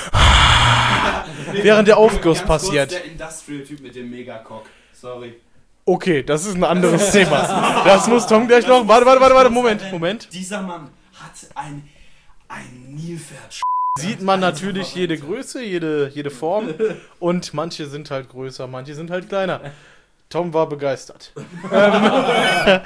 während der Aufguss passiert. Der Industrial-Typ mit dem Megacock. Sorry. Okay, das ist ein anderes Thema. Das muss Tom gleich noch. Warte, warte, warte, warte, Moment, Moment. Dieser Mann hat ein, ein Nilpferd. Sieht man natürlich jede Größe, jede, jede Form. Und manche sind halt größer, manche sind halt kleiner. Tom war begeistert. ähm,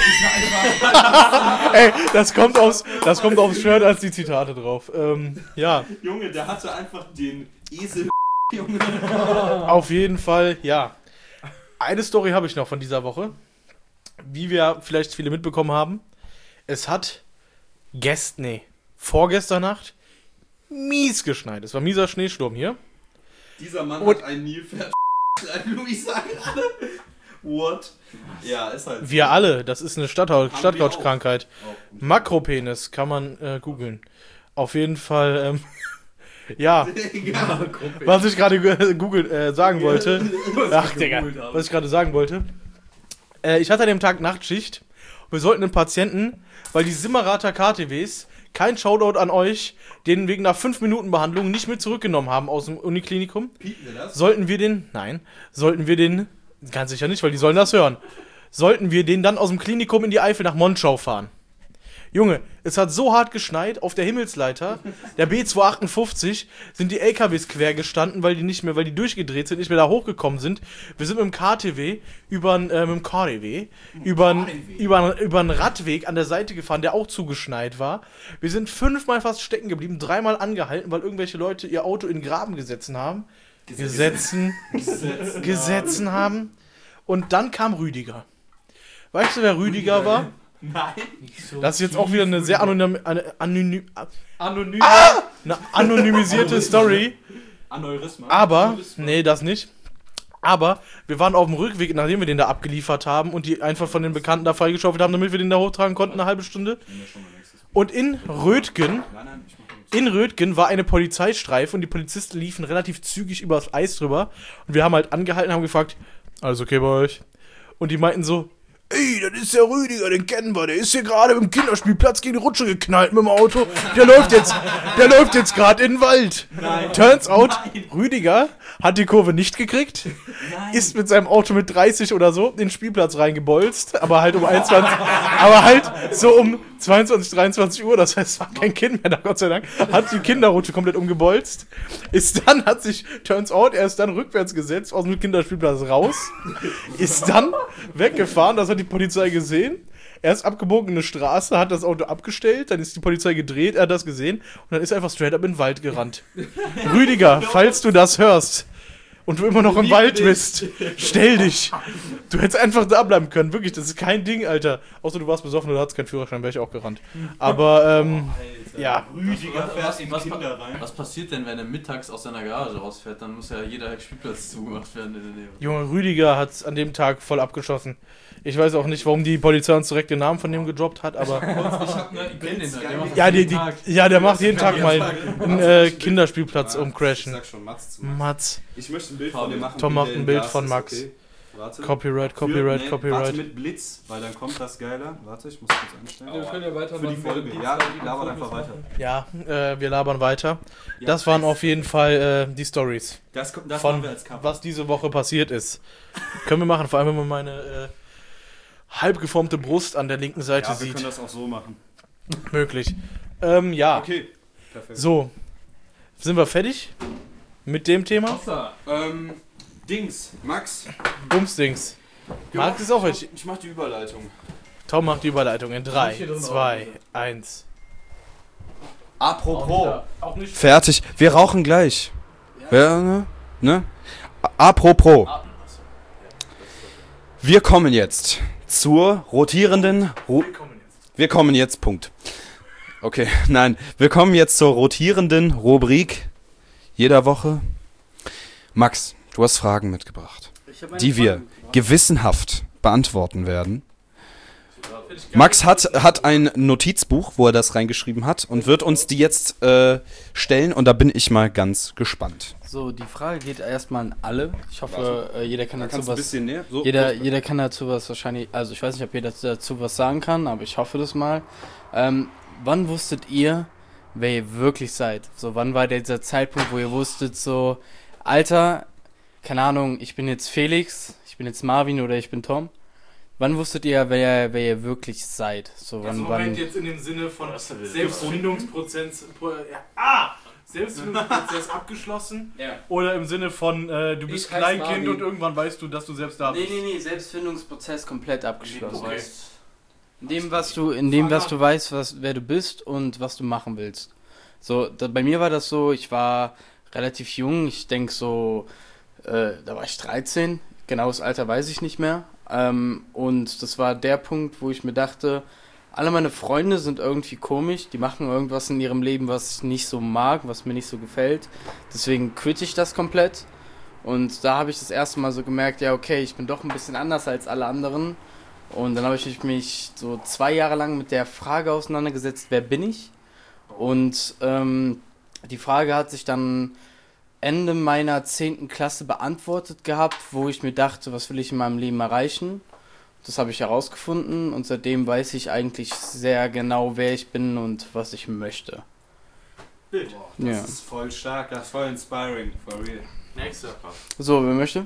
Ey, das kommt, aufs, das kommt aufs Shirt als die Zitate drauf. Ähm, ja. Junge, der hatte einfach den Esel. Junge. Auf jeden Fall, ja. Eine Story habe ich noch von dieser Woche. Wie wir vielleicht viele mitbekommen haben. Es hat gest, nee, vorgestern Nacht mies geschneit. Es war mieser Schneesturm hier. Dieser Mann Und hat ein Nilpferd. Louis sagen alle. What? Ja, ist halt. Wir alle, das ist eine Stadthaut- Stadtcouch-Krankheit. Makropenis kann man äh, googeln. Auf jeden Fall, ähm, ja, was ich gerade äh, Google äh, sagen wollte. Ach, Digga, was ich gerade sagen wollte. Äh, ich hatte an dem Tag Nachtschicht. Wir sollten einen Patienten, weil die Simmerater K T Ws kein Shoutout an euch, den wegen einer fünf Minuten Behandlung nicht mit zurückgenommen haben aus dem Uniklinikum. Piepen wir das? Sollten wir den, nein, sollten wir den, ganz sicher nicht, weil die sollen das hören, sollten wir den dann aus dem Klinikum in die Eifel nach Monschau fahren. Junge, es hat so hart geschneit, auf der Himmelsleiter, der B zweihundertachtundfünfzig, sind die L K Ws quer gestanden, weil die nicht mehr, weil die durchgedreht sind, nicht mehr da hochgekommen sind. Wir sind mit dem K T W über äh, mit dem K T W über über über einen Radweg an der Seite gefahren, der auch zugeschneit war. Wir sind fünfmal fast stecken geblieben, dreimal angehalten, weil irgendwelche Leute ihr Auto in den Graben gesetzen haben. Gesetzen, Gesetzen, Gesetzen haben. Und dann kam Rüdiger. Weißt du, wer Rüdiger war? Nein. So das ist jetzt auch wieder eine sehr anonym, eine, anonym, anonym. ah! eine anonymisierte Story. Aneurysma. Aber, nee, das nicht. Aber wir waren auf dem Rückweg, nachdem wir den da abgeliefert haben und die einfach von den Bekannten da freigeschaufelt haben, damit wir den da hochtragen konnten, eine halbe Stunde. Und in Rötgen, in Rötgen war eine Polizeistreife und die Polizisten liefen relativ zügig über das Eis drüber. Und wir haben halt angehalten und haben gefragt, alles okay bei euch? Und die meinten so, ey, das ist der Rüdiger, den kennen wir, der ist hier gerade im Kinderspielplatz gegen die Rutsche geknallt mit dem Auto. Der läuft jetzt, der läuft jetzt gerade in den Wald. Nein. Turns out, Nein. Rüdiger hat die Kurve nicht gekriegt, Nein. ist mit seinem Auto mit dreißig oder so in den Spielplatz reingebolzt, aber halt um einundzwanzig, aber halt so um zweiundzwanzig, dreiundzwanzig Uhr, das heißt, es war kein Kind mehr da, Gott sei Dank, hat die Kinderrutsche komplett umgebolzt, ist dann, hat sich, turns out, er ist dann rückwärts gesetzt, aus dem Kinderspielplatz raus, ist dann weggefahren, das hat die Polizei gesehen. Er ist abgebogen in eine Straße, hat das Auto abgestellt, dann ist die Polizei gedreht, er hat das gesehen und dann ist er einfach straight up in den Wald gerannt. Rüdiger, falls du das hörst und du immer noch im Wald bist, stell dich. Du hättest einfach da bleiben können, wirklich, das ist kein Ding, Alter. Außer du warst besoffen oder hattest keinen Führerschein, wäre ich auch gerannt. Aber, ähm, oh, ja. Rüdiger fährt in Kinder rein. Was passiert denn, wenn er mittags aus seiner Garage rausfährt? Dann muss ja jeder Spielplatz zugemacht werden in der Nähe. Junge, Rüdiger hat an dem Tag voll abgeschossen. Ich weiß auch nicht, warum die Polizei uns direkt den Namen von dem gedroppt hat, aber... ich hab ne, ich kenn den, der macht ja, die, die, ja, der macht jeden Tag mal einen äh, Kinderspielplatz ja, umcrashen. Ich sag schon Mats zu Mats. Mats. Ich möchte ein Bild von dir machen. Tom macht ein Bild von Max. Okay. Warte. Copyright, Copyright, Für, nee, Copyright. Warte mit Blitz, weil dann kommt das Geiler. Warte, ich muss kurz einstellen. Wir können ja weitermachen. Für die Folge. Ja, labert einfach weiter. Ja, äh, wir labern weiter. Ja, das waren auf jeden Fall äh, die Stories. Das, das von wir als Cover. Was diese Woche passiert ist. Können wir machen, vor allem wenn man meine äh, halb geformte Brust an der linken Seite ja, sieht. wir können das auch so machen. Möglich. Ähm, ja. Okay, perfekt. So, sind wir fertig mit dem Thema? Ähm, Dings, Max. Bumsdings. Max ist auch ich, mach, ich mach die Überleitung. Tom macht die Überleitung in drei, zwei, eins. Apropos. Auch nicht fertig. Wir rauchen gleich. Ja. Ja, ne? ne? Apropos. Wir kommen jetzt zur rotierenden... Ro wir kommen jetzt, Punkt. Okay, nein. Wir kommen jetzt zur rotierenden Rubrik jeder Woche. Max, du hast Fragen mitgebracht, die wir gewissenhaft beantworten werden. Max hat, hat ein Notizbuch, wo er das reingeschrieben hat und wird uns die jetzt äh, stellen und da bin ich mal ganz gespannt. So, die Frage geht erstmal an alle. Ich hoffe, äh, jeder kann da dazu ein was... bisschen näher. So, jeder, jeder kann dazu was wahrscheinlich... Also ich weiß nicht, ob jeder dazu was sagen kann, aber ich hoffe das mal. Ähm, wann wusstet ihr, wer ihr wirklich seid? So, wann war dieser Zeitpunkt, wo ihr wusstet, so... Alter, keine Ahnung, ich bin jetzt Felix, ich bin jetzt Marvin oder ich bin Tom. Wann wusstet ihr, wer, wer ihr wirklich seid? So, wann, also wann Moment jetzt in dem Sinne von Selbstfindungsprozess, ja, ah, Selbstfindungsprozess abgeschlossen? Ja. Oder im Sinne von, äh, du bist Kleinkind und irgendwann weißt du, dass du selbst da bist? Nee, nee, nee, Selbstfindungsprozess komplett abgeschlossen. Okay. In dem, was du, in dem, was du weißt, was, wer du bist und was du machen willst. So, da, bei mir war das so, ich war relativ jung, ich denke so, äh, da war ich dreizehn, genaues Alter weiß ich nicht mehr. Ähm, und das war der Punkt, wo ich mir dachte, alle meine Freunde sind irgendwie komisch, die machen irgendwas in ihrem Leben, was ich nicht so mag, was mir nicht so gefällt. Deswegen quitte ich das komplett. Und da habe ich das erste Mal so gemerkt, ja okay, ich bin doch ein bisschen anders als alle anderen. Und dann habe ich mich so zwei Jahre lang mit der Frage auseinandergesetzt, wer bin ich? Und ähm, die Frage hat sich dann Ende meiner zehnten Klasse beantwortet gehabt, wo ich mir dachte, was will ich in meinem Leben erreichen? Das habe ich herausgefunden und seitdem weiß ich eigentlich sehr genau, wer ich bin und was ich möchte. Bild. Das Ja. ist voll stark, das ist voll inspiring, for real. Nächster. So, wer möchte?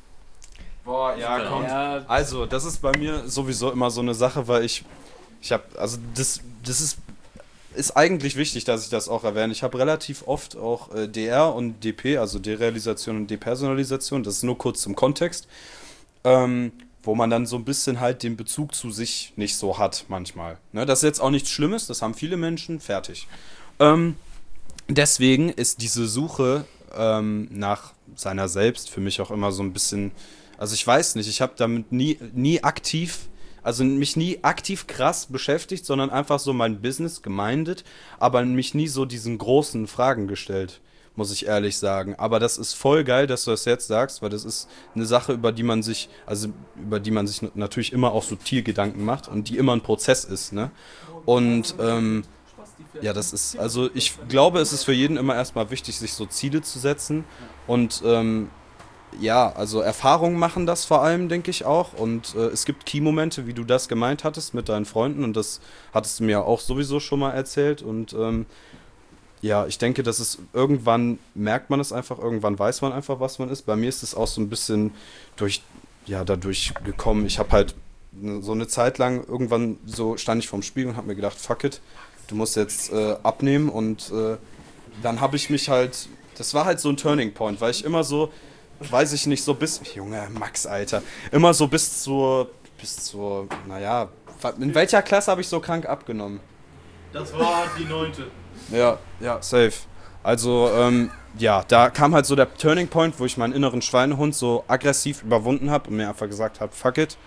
Boah, ja, komm. Ja, Also, das ist bei mir sowieso immer so eine Sache, weil ich, ich habe, also das, das ist, ist eigentlich wichtig, dass ich das auch erwähne. Ich habe relativ oft auch äh, D R und D P, also Derealisation und Depersonalisation, das ist nur kurz zum Kontext, ähm, wo man dann so ein bisschen halt den Bezug zu sich nicht so hat manchmal. Ne, das ist jetzt auch nichts Schlimmes, das haben viele Menschen, fertig. Ähm, deswegen ist diese Suche ähm, nach seiner selbst für mich auch immer so ein bisschen, also ich weiß nicht, ich habe damit nie, nie aktiv, also mich nie aktiv krass beschäftigt, sondern einfach so mein Business gemindet, aber mich nie so diesen großen Fragen gestellt, muss ich ehrlich sagen. Aber das ist voll geil, dass du das jetzt sagst, weil das ist eine Sache, über die man sich, also über die man sich natürlich immer auch subtil Gedanken macht und die immer ein Prozess ist, ne? Und ähm, ja, das ist, also ich glaube, es ist für jeden immer erstmal wichtig, sich so Ziele zu setzen und ähm, ja, also Erfahrungen machen das vor allem, denke ich auch. Und äh, es gibt Key-Momente, wie du das gemeint hattest mit deinen Freunden. Und das hattest du mir auch sowieso schon mal erzählt. Und ähm, ja, ich denke, dass es irgendwann merkt man es einfach, irgendwann weiß man einfach, was man ist. Bei mir ist es auch so ein bisschen durch, ja, dadurch gekommen. Ich habe halt so eine Zeit lang, irgendwann so stand ich vorm Spiegel und habe mir gedacht, fuck it, du musst jetzt äh, abnehmen. Und äh, dann habe ich mich halt, das war halt so ein Turning Point, weil ich immer so, weiß ich nicht, so bis, Junge, Max, Alter, immer so bis zur, bis zur, naja, in welcher Klasse habe ich so krank abgenommen? Das war die neunte. Ja, ja, safe. Also, ähm, ja, da kam halt so der Turning Point, wo ich meinen inneren Schweinehund so aggressiv überwunden habe und mir einfach gesagt habe, fuck it.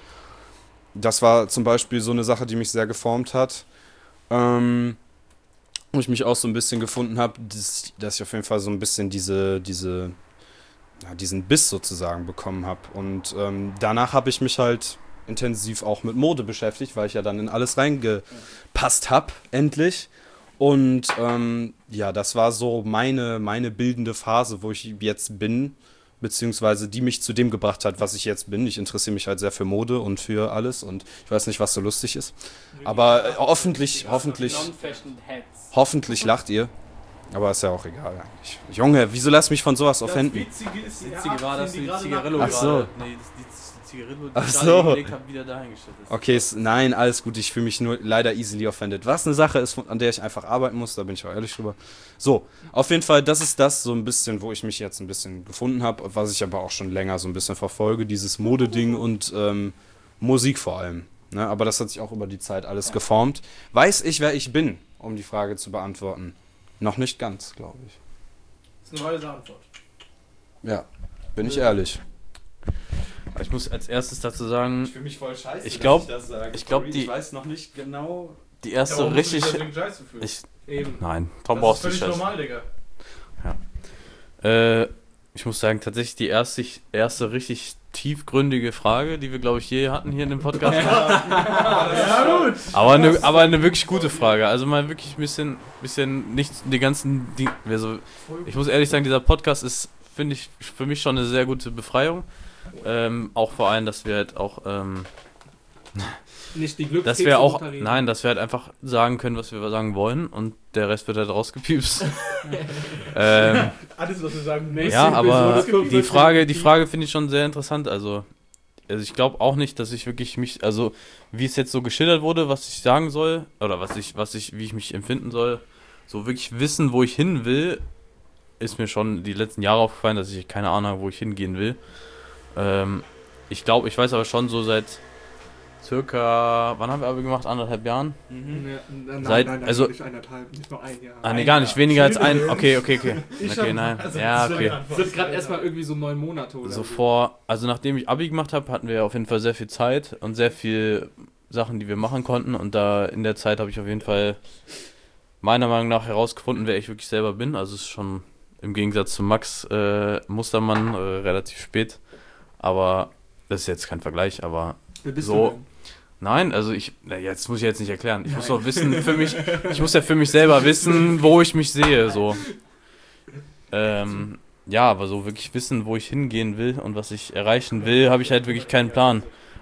Das war zum Beispiel so eine Sache, die mich sehr geformt hat. Ähm, wo ich mich auch so ein bisschen gefunden habe, dass, dass ich auf jeden Fall so ein bisschen diese, diese, ja, diesen Biss sozusagen bekommen habe. Und ähm, danach habe ich mich halt intensiv auch mit Mode beschäftigt, weil ich ja dann in alles reingepasst habe, endlich. Und ähm, ja, das war so meine, meine bildende Phase, wo ich jetzt bin, beziehungsweise die mich zu dem gebracht hat, was ich jetzt bin. Ich interessiere mich halt sehr für Mode und für alles und ich weiß nicht, was so lustig ist. Aber äh, hoffentlich, hoffentlich, hoffentlich lacht ihr. Aber ist ja auch egal eigentlich. Junge, wieso lass mich von sowas offenden? Das Witzige ist, Das Witzige war, dass du die Zigarillo Ach so. gerade, nee, das, die, die Zigarillo, die Ach ich so. gerade gelegt habe, wieder dahingestellt ist. Okay, es, nein, alles gut. Ich fühle mich nur leider easily offended. Was eine Sache ist, an der ich einfach arbeiten muss, da bin ich auch ehrlich drüber. So, auf jeden Fall, das ist das so ein bisschen, wo ich mich jetzt ein bisschen gefunden habe, was ich aber auch schon länger so ein bisschen verfolge, dieses Modeding und ähm, Musik vor allem. Ne? Aber das hat sich auch über die Zeit alles geformt. Weiß ich, wer ich bin, um die Frage zu beantworten? Noch nicht ganz, glaube ich. Das ist eine weise Antwort. Ja, bin ich ehrlich. Ich muss als erstes dazu sagen, fühle mich voll scheiße, Ich glaub- das sage. ich glaub, Sorry, die- ich weiß noch nicht genau. die erste Warum musst du dich richtig... deswegen scheiße fühlen? Ich, Eben. nein, warum Das brauchst ist du völlig Scheiße? normal, Digga. Äh, ich muss sagen, tatsächlich die erste, erste richtig tiefgründige Frage, die wir, glaube ich, je hatten hier in dem Podcast. Ja, gut. Aber eine, aber eine wirklich gute Frage. Also mal wirklich ein bisschen, bisschen nicht die ganzen Dinge. Also, ich muss ehrlich sagen, dieser Podcast ist, finde ich, für mich schon eine sehr gute Befreiung. Ähm, auch vor allem, dass wir halt auch, ähm, Nicht die Glückskekse dass wir auch, runterreden. nein, dass wir halt einfach sagen können, was wir sagen wollen und der Rest wird halt rausgepiepst. ähm, Alles, was wir sagen. Ja, aber Episode die Frage, die Frage finde ich schon sehr interessant. Also, also ich glaube auch nicht, dass ich wirklich mich, also wie es jetzt so geschildert wurde, was ich sagen soll oder was ich, was ich, wie ich mich empfinden soll, so wirklich wissen, wo ich hin will, ist mir schon die letzten Jahre aufgefallen, dass ich keine Ahnung habe, wo ich hingehen will. Ähm, ich glaube, ich weiß aber schon so seit circa, wann haben wir Abi gemacht? Anderthalb Jahren? Ja, nein, Seit- nein, nein, also- nicht eineinhalb, nicht nur ein Jahr. Ah, nee, gar nicht, weniger als ein. Okay, okay, okay. Ich Okay, hab- nein. also, Ja, das ist okay. eine Antwort. Das sind gerade erstmal irgendwie so neun Monate oder So vor, also nachdem ich Abi gemacht habe, hatten wir auf jeden Fall sehr viel Zeit und sehr viel Sachen, die wir machen konnten. Und da in der Zeit habe ich auf jeden Fall meiner Meinung nach herausgefunden, wer ich wirklich selber bin. Also es ist schon im Gegensatz zu Max äh, Mustermann äh, relativ spät. Aber das ist jetzt kein Vergleich, aber Wer bist so- du denn? nein, also ich, na, jetzt muss ich jetzt nicht erklären. Ich muss doch wissen, für mich, ich muss ja für mich selber wissen, wo ich mich sehe, so. Ähm, ja, aber so wirklich wissen, wo ich hingehen will und was ich erreichen will, habe ich halt wirklich keinen Plan.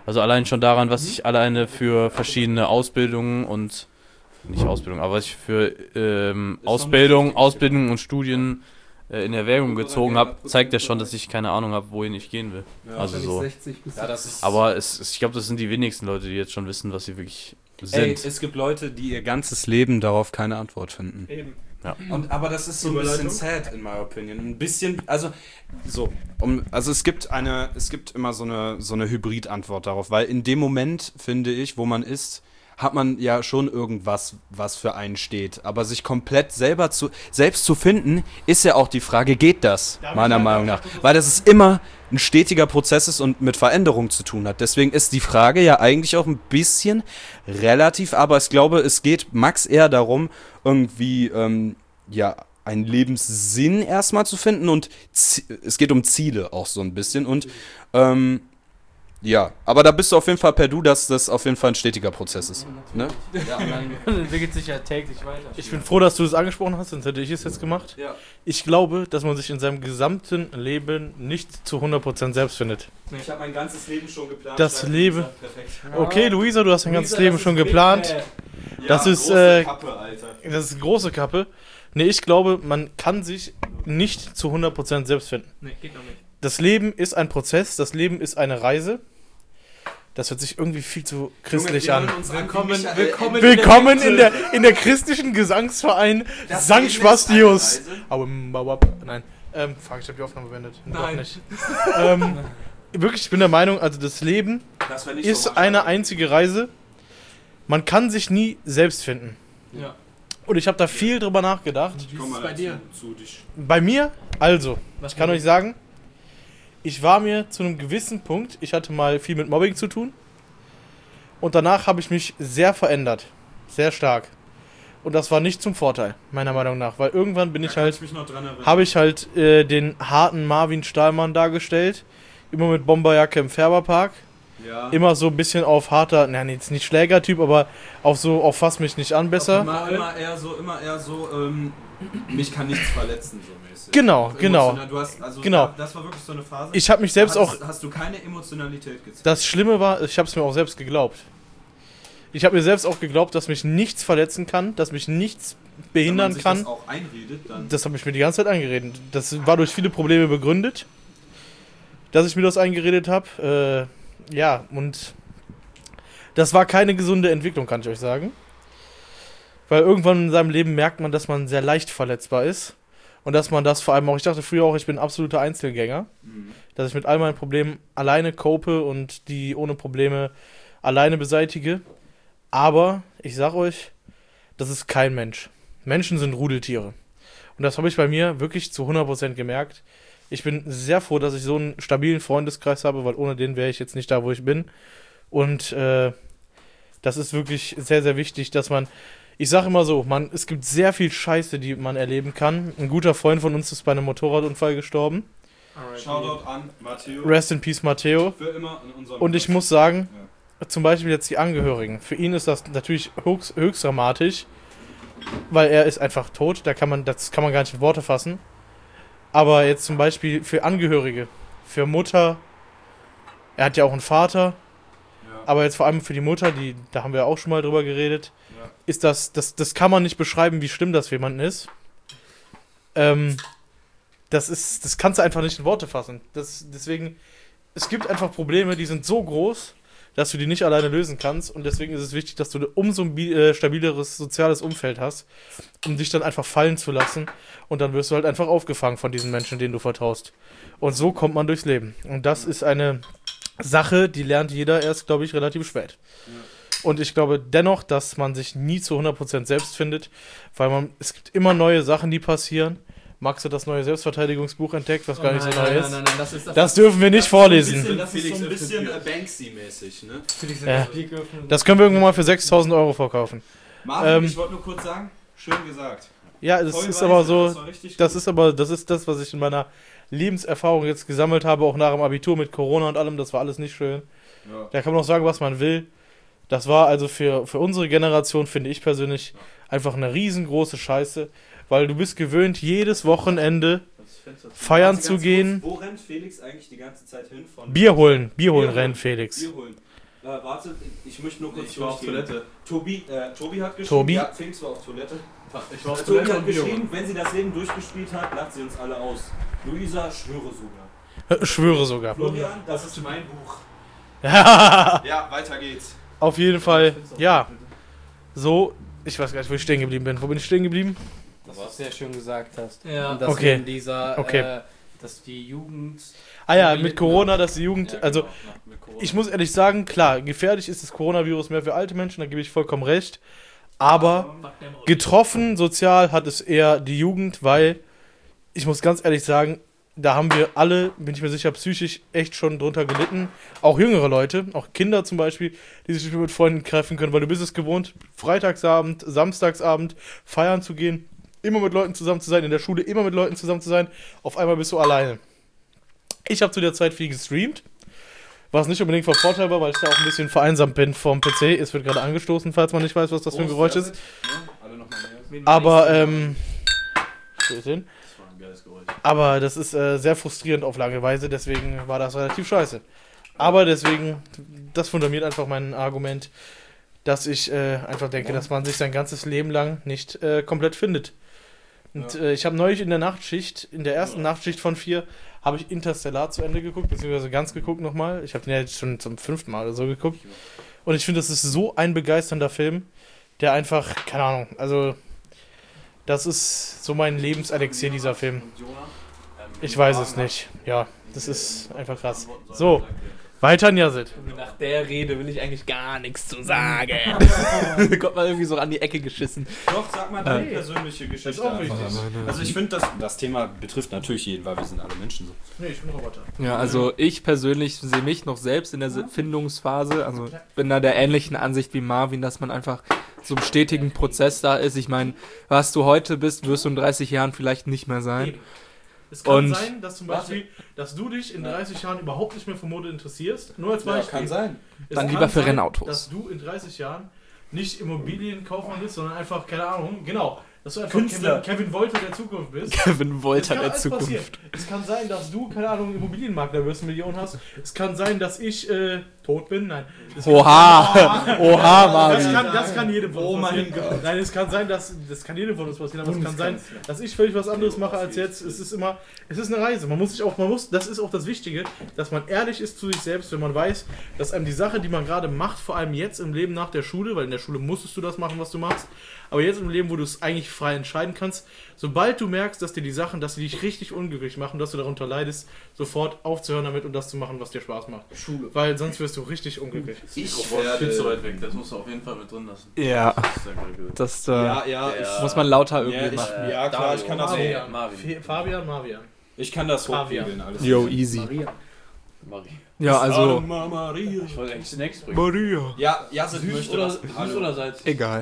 Also allein schon daran, was ich alleine für verschiedene Ausbildungen und, nicht Ausbildung, aber was ich für ähm, Ausbildung, Ausbildung und Studien äh, in Erwägung gezogen habe, zeigt ja schon, dass ich keine Ahnung habe, wohin ich gehen will. Also so. sechzig bis Ja, das ist Aber es, es, ich glaube, das sind die wenigsten Leute, die jetzt schon wissen, was sie wirklich Ey, sind. es gibt Leute, die ihr ganzes Leben darauf keine Antwort finden. Eben. Und, aber das ist so ein bisschen Überleitung? sad, in my opinion. Ein bisschen, also, so, um, also es gibt eine, es gibt immer so eine, so eine Hybrid-Antwort darauf, weil in dem Moment, finde ich, wo man ist, hat man ja schon irgendwas, was für einen steht. Aber sich komplett selber zu, selbst zu finden, ist ja auch die Frage, geht das, meiner Meinung nach? Weil das ist immer ein stetiger Prozess ist und mit Veränderung zu tun hat. Deswegen ist die Frage ja eigentlich auch ein bisschen relativ, aber ich glaube, es geht Max eher darum, irgendwie, ähm, ja, einen Lebenssinn erstmal zu finden und Zie- es geht um Ziele auch so ein bisschen und, ähm, ja, aber da bist du auf jeden Fall per Du, dass das auf jeden Fall ein stetiger Prozess ist. Ne? Ja, und dann entwickelt sich ja täglich weiter. Ich bin froh, dass du das angesprochen hast, sonst hätte ich es jetzt gemacht. Ja. Ich glaube, dass man sich in seinem gesamten Leben nicht zu hundert Prozent selbst findet. Ich habe mein ganzes Leben schon geplant. Das Schreibt Leben- Lisa. Perfekt. Okay, Luisa, du hast dein ganzes Luisa, Leben das schon ist geplant. big, äh, Das ist, große äh, Kappe, Alter. Das ist eine große Kappe. Nee, ich glaube, man kann sich nicht zu hundert Prozent selbst finden. Nee, geht noch nicht. Das Leben ist ein Prozess, das Leben ist eine Reise. Das hört sich irgendwie viel zu christlich an. Willkommen, willkommen, Willkommen in der, in der christlichen Gesangsverein Das Sankt Leben ist Sebastius. eine Reise. Auem, bauab. Nein, ähm, fuck, ich hab die Aufnahme beendet. Doch Nein. nicht. ähm, wirklich, ich bin der Meinung, also das Leben Das war nicht ist so eine einzige Reise. Man kann sich nie selbst finden. Ja. Und ich habe da viel drüber nachgedacht. Wie ist es bei dir? Zu, zu dich. Bei mir, also, Was ich kann euch sagen, ich war mir zu einem gewissen Punkt, ich hatte mal viel mit Mobbing zu tun und danach habe ich mich sehr verändert, sehr stark. Und das war nicht zum Vorteil, meiner Meinung nach, weil irgendwann bin ich halt, mich noch dran erinnern. habe ich halt äh, den harten Marvin Stahlmann dargestellt, immer mit Bomberjacke im Färberpark, Ja. immer so ein bisschen auf harter, nein, jetzt nicht Schlägertyp, aber auf so, auf fass mich nicht an besser. Immer, immer eher so, immer eher so, ähm, mich kann nichts verletzen, so mäßig. Genau, genau. Emotional- Du hast, also Genau. Da, das war wirklich so eine Phase. Ich habe mich selbst da auch hast, hast du keine Emotionalität gezeigt. Das Schlimme war, ich habe es mir auch selbst geglaubt. Ich habe mir selbst auch geglaubt, dass mich nichts verletzen kann, dass mich nichts behindern Wenn man sich kann. das auch einredet, dann Das habe ich mir die ganze Zeit eingeredet. Das war durch viele Probleme begründet, dass ich mir das eingeredet habe. Äh, ja, und das war keine gesunde Entwicklung, kann ich euch sagen. Weil irgendwann in seinem Leben merkt man, dass man sehr leicht verletzbar ist. Und dass man das vor allem auch, ich dachte früher auch, ich bin ein absoluter Einzelgänger. Mhm. Dass ich mit all meinen Problemen alleine cope und die ohne Probleme alleine beseitige. Aber ich sag euch, das ist kein Mensch. Menschen sind Rudeltiere. Und das habe ich bei mir wirklich zu hundert Prozent gemerkt. Ich bin sehr froh, dass ich so einen stabilen Freundeskreis habe, weil ohne den wäre ich jetzt nicht da, wo ich bin. Und äh, das ist wirklich sehr, sehr wichtig, dass man, ich sage immer so, man, es gibt sehr viel Scheiße, die man erleben kann. Ein guter Freund von uns ist bei einem Motorradunfall gestorben. Shoutout an Matteo. Rest in Peace, Matteo. Für immer in unserem Und ich muss sagen, zum Beispiel jetzt die Angehörigen. Für ihn ist das natürlich höchst, höchst dramatisch, weil er ist einfach tot. Da kann man, das kann man gar nicht in Worte fassen. Aber jetzt zum Beispiel für Angehörige, für Mutter, er hat ja auch einen Vater, Ja. aber jetzt vor allem für die Mutter, die, da haben wir auch schon mal drüber geredet, Ja. ist das, das, das kann man nicht beschreiben, wie schlimm das für jemanden ist. Ähm, das ist, das kannst du einfach nicht in Worte fassen. Das, deswegen, es gibt einfach Probleme, die sind so groß, dass du die nicht alleine lösen kannst. Und deswegen ist es wichtig, dass du umso ein bi- äh, stabileres soziales Umfeld hast, um dich dann einfach fallen zu lassen. Und dann wirst du halt einfach aufgefangen von diesen Menschen, denen du vertraust. Und so kommt man durchs Leben. Und das ist eine Sache, die lernt jeder erst, glaube ich, relativ spät. Und ich glaube dennoch, dass man sich nie zu hundert Prozent selbst findet, weil man, es gibt immer neue Sachen, die passieren. Max hat das neue Selbstverteidigungsbuch entdeckt, was gar nicht so neu ist. das ist Das dürfen wir nicht vorlesen. Das ist so ein bisschen äh, Banksy-mäßig, ne? Ja. Das können wir irgendwann mal für sechstausend Euro verkaufen. Marvin, Ähm, ich wollte nur kurz sagen, schön gesagt. Ja, das Voll ist weise, aber so, das war richtig das gut. ist aber, das ist das, was ich in meiner Lebenserfahrung jetzt gesammelt habe, auch nach dem Abitur mit Corona und allem, das war alles nicht schön. Ja. Da kann man auch sagen, was man will. Das war also für, für unsere Generation, finde ich persönlich, einfach eine riesengroße Scheiße, weil du bist gewöhnt, jedes Wochenende feiern Warte, zu ganz gehen. kurz, wo rennt Felix eigentlich die ganze Zeit hin? Von Bier holen, Bier holen Bier rennt holen. Felix. Bier holen. Äh, warte, ich möchte nur kurz Ich war auf Toilette. Tobi, äh, Tobi hat geschrieben, Tobi? ja, Felix war auf Toilette. Ich war auf Tobi Toilette hat und Bio. geschrieben, wenn sie das Leben durchgespielt hat, lacht sie uns alle aus. Luisa, schwöre sogar. Schwöre sogar. Florian, das ist mein Buch. Ja, Ja, weiter geht's. auf jeden Fall. Ja. So, ich weiß gar nicht, wo ich stehen geblieben bin. Wo bin ich stehen geblieben? Das, was du sehr schön gesagt hast. Ja. Und dass Okay. in dieser, Okay. äh, dass die Jugend... Ah ja, mit Corona, dass die Jugend, Ja, also genau, mit Corona. ich muss ehrlich sagen, klar, gefährlich ist das Coronavirus mehr für alte Menschen, da gebe ich vollkommen recht. Aber getroffen sozial hat es eher die Jugend, weil ich muss ganz ehrlich sagen, da haben wir alle, bin ich mir sicher, psychisch echt schon drunter gelitten. Auch jüngere Leute, auch Kinder zum Beispiel, die sich nicht mehr mit Freunden treffen können, weil du bist es gewohnt, Freitagsabend, Samstagsabend feiern zu gehen, immer mit Leuten zusammen zu sein, in der Schule immer mit Leuten zusammen zu sein. Auf einmal bist du alleine. Ich habe zu der Zeit viel gestreamt, was nicht unbedingt von Vorteil war, weil ich da auch ein bisschen vereinsamt bin vom P C. Es wird gerade angestoßen, falls man nicht weiß, was das für ein Geräusch ist. Alle nochmal näher. Aber, ähm... Steht hin. Das war ein geiles Geräusch. Aber das ist äh, sehr frustrierend auf lange Weise, deswegen war das relativ scheiße. Aber deswegen, das fundamiert einfach mein Argument, dass ich äh, einfach denke, dass man sich sein ganzes Leben lang nicht äh, komplett findet. Und Ja. äh, ich habe neulich in der Nachtschicht, in der ersten Nachtschicht von vier, habe ich Interstellar zu Ende geguckt, beziehungsweise ganz geguckt nochmal. Ich habe den ja jetzt schon zum fünften Mal oder so geguckt. Und ich finde, das ist so ein begeisternder Film, der einfach, keine Ahnung, also das ist so mein Lebenselixier, dieser Film. Ich weiß es nicht. Ja, das ist einfach krass. So, weiter, Yazid. Nach der Rede will ich eigentlich gar nichts zu sagen. Kommt mal irgendwie so an die Ecke geschissen. Doch, sag mal deine persönliche Geschichte. ist auch wichtig. Also ich finde, das, das Thema betrifft natürlich jeden, weil wir sind alle Menschen so. Nee, ich bin Roboter. Ja, also ich persönlich sehe mich noch selbst in der Findungsphase. Also bin da der ähnlichen Ansicht wie Marvin, dass man einfach so im stetigen Prozess da ist. Ich meine, was du heute bist, wirst du in dreißig Jahren vielleicht nicht mehr sein. Es kann Und- sein, dass zum Beispiel, dass du dich in dreißig Jahren überhaupt nicht mehr für Mode interessierst. Nur als Beispiel. sein. Es Dann kann lieber für sein, Rennautos. Dass du in dreißig Jahren nicht Immobilienkaufmann bist, sondern einfach, keine Ahnung, genau, dass du einfach Künstler. Kevin, Kevin Wolter der Zukunft bist. Kevin Es Wolter kann der alles passieren. Zukunft. Es kann sein, dass du, keine Ahnung, Immobilienmakler wirst, eine Million hast. Es kann sein, dass ich äh, tot bin. Nein. Es kann Oha! sein- Oha, Das Marvin. kann, das kann jedem von uns Oh mein passieren. Nein, es kann sein, dass das kann jedem von uns passieren, aber es kann sein, dass ich völlig was anderes mache als jetzt. Es ist immer, es ist eine Reise. Man muss sich auch, man muss, das ist auch das Wichtige, dass man ehrlich ist zu sich selbst, wenn man weiß, dass einem die Sache, die man gerade macht, vor allem jetzt im Leben nach der Schule, weil in der Schule musstest du das machen, was du machst, aber jetzt im Leben, wo du es eigentlich frei entscheiden kannst, sobald du merkst, dass dir die Sachen, dass sie dich richtig unglücklich machen, dass du darunter leidest, sofort aufzuhören damit und das zu machen, was dir Spaß macht. Schule. Weil sonst wirst du richtig unglücklich. Ich Viel zu weit weg, das musst du auf jeden Fall mit drin lassen. Ja, Das ist sehr gut. das äh, Ja, ja, ich, muss man lauter ja, irgendwie ich, machen. ja klar, ich kann das, Marvin. Marvin. Fabian, Marvian. ich kann das Fabian. hochregeln, alles. Yo, easy. Marie. Ja, also. Maria. Ich wollte eigentlich Snacks bringen. Maria. Ja, Yazid Süß möchte oder, was. süß Hallo. oder salzig? Egal.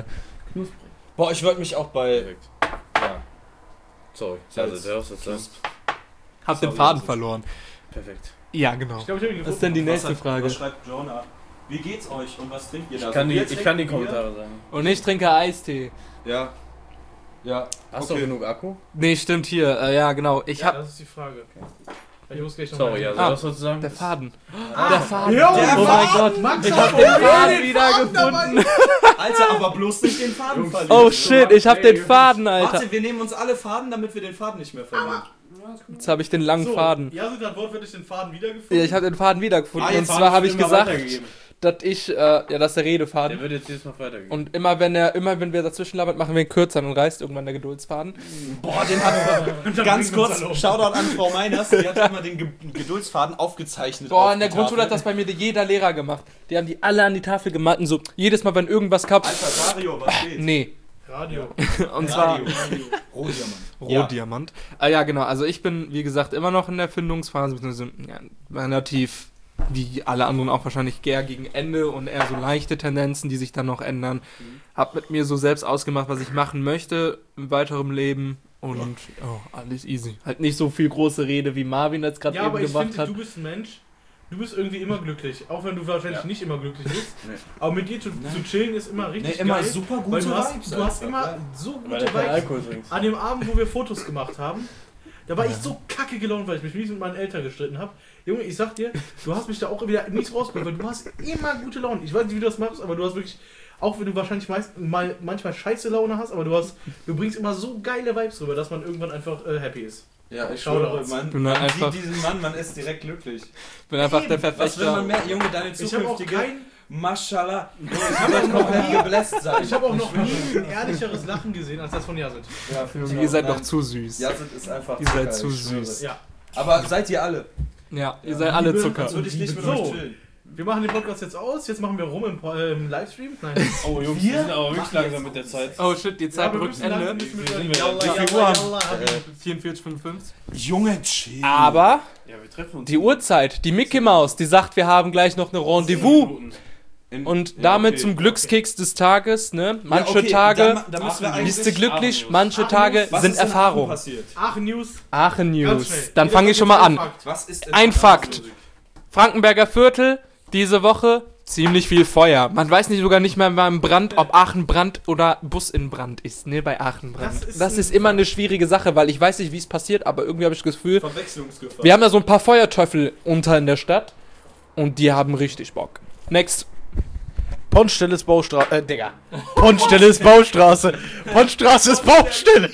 Boah, ich wollte mich auch bei... Perfekt. Ja, Sorry. Salz. Also, der was dazu sagen? Hab den Sorry, Faden das ist- verloren. Perfekt. Ja, genau. Ich glaube, ich habe ihn Was ist denn die gefunden. nächste was, hat, Frage? was schreibt Jonah? Wie geht's euch und was trinkt ihr da? Ich kann so? die, Wir ich kann die trinken Bier. Kommentare sagen. Und ich trinke Eistee. Ja. Ja. Hast okay. du genug Akku? Nee, stimmt hier. Äh, ja, genau. Ich Ja, hab. das ist die Frage. Ich muss gleich noch Sorry, mal- also Ah, was sollst du sagen? Der Faden. Der Faden. Ja, oh mein Gott. Max Ich hat hab den Faden wieder gefunden. Alter, aber bloß nicht den Faden verlieren. Oh shit, ich hab den Faden, Alter. Warte, wir nehmen uns alle Faden, damit wir den Faden nicht mehr verlieren. Jetzt habe ich den langen So, Faden. Yazid hat wortwörtlich den Faden wiedergefunden. Ja, ich habe den Faden wiedergefunden. Ah, Und jetzt zwar habe ich immer gesagt, weitergegeben. dass ich, äh, ja, das ist der Der Redefaden. wird jetzt jedes Mal weitergegeben. Und immer wenn er, immer wenn wir dazwischen labert, machen wir ihn kürzer und reißt irgendwann der Geduldsfaden. Boah, den hat ganz bringen wir uns kurz, alle um. Shoutout an Frau Meiners, die hat immer den Ge Geduldsfaden aufgezeichnet. Boah, auf in der die Grundschule hat Tafel. das bei mir jeder Lehrer gemacht. Die haben die alle an die Tafel gemalt und so, jedes Mal, wenn irgendwas gab, Alter, Dario, was geht? nee. Radio. Und zwar Rohdiamant. Rohdiamant. Ah ja, genau. Also ich bin, wie gesagt, immer noch in der Findungsphase, beziehungsweise ja, relativ, wie alle anderen auch wahrscheinlich, eher gegen Ende und eher so leichte Tendenzen, die sich dann noch ändern. Hab mit mir so selbst ausgemacht, was ich machen möchte im weiteren Leben und oh, alles easy. Halt nicht so viel große Rede, wie Marvin jetzt gerade Ja, eben aber ich gemacht finde, hat. du bist ein Mensch, du bist irgendwie immer glücklich. Auch wenn du wahrscheinlich Ja. nicht immer glücklich bist. Nee. Aber mit dir zu, zu chillen ist immer richtig Nee, immer geil. super Weil gute du hast, Vibes du hast einfach, immer ja. so Weil gute der keinen Vibes. Alkohol trinkt. An dem Abend, wo wir Fotos gemacht haben, Da war ich so kacke gelaunt, weil ich mich mies mit meinen Eltern gestritten habe. Junge, ich sag dir, du hast mich da auch wieder mies rausgeholt, weil du hast immer gute Laune. Ich weiß nicht, wie du das machst, aber du hast wirklich, auch wenn du wahrscheinlich meist, mal, manchmal scheiße Laune hast, aber du hast, du bringst immer so geile Vibes rüber, dass man irgendwann einfach äh, happy ist. Ja, ich Schau schwöre, da man, bin man einfach- sieht diesen Mann, man ist direkt glücklich. bin einfach der Was will Verfechter. man mehr? Junge, deine Ich habe auch zukünftige... kein, Mashallah. Ich habe auch komplett gebläst sein. ich habe auch noch nie ein ehrlicheres Lachen gesehen als das von Yazid. Ja, für mich Ihr auch. seid Nein, doch zu süß. Yazid ist einfach Ihr seid Zucker, zu ich schwöre. süß. Ja. Aber seid ihr alle? Ja, ihr seid alle Liebe- Zucker. Sonst würde ich nicht mit So. euch chillen. Wir machen den Podcast jetzt aus, jetzt machen wir rum im, Po- äh, im Livestream. Nein. Oh Jungs, wir sind aber wirklich langsam mit der Zeit. Oh shit, die Zeit wir rückt müssen langsam Ende. ein bisschen mit- Wir sind Yalla, wieder- yalla, Wie viel Uhr haben- yalla, Habibi. vierundvierzig Komma fünfundfünfzig. Junge, chill. Aber Ja, wir treffen uns. die Uhrzeit, die Mickey Maus, die sagt, wir haben gleich noch eine Rendezvous. In- Und ja, damit okay. zum Glückskeks des Tages, ne? Manche Ja, okay, Tage Da, da müssen wir Aachen- bist du eigentlich... glücklich, Aachen- manche Aachen- Tage Was sind ist in Aachen Erfahrung. passiert? Aachen News. Aachen Ganz News. schnell. Dann Jeder fange ich sagt schon mal jetzt an. einen Fakt. Was ist in Ein Aachen Fakt. Musik? Frankenberger Viertel, diese Woche ziemlich viel Feuer. Man weiß nicht sogar nicht mehr beim Brand, ob Aachen Brand oder Bus in Brand ist, ne, bei Aachen Brand. Das ist Das ein ist immer eine schwierige Sache, weil ich weiß nicht, wie es passiert, aber irgendwie habe ich das Gefühl, Verwechslungsgefahr. wir haben ja so ein paar Feuerteufel unter in der Stadt und die haben richtig Bock. Next. Pontstelle ist Baustraße. Äh, Digga. Pontstelle ist Baustraße. Pontstraße ist Baustelle.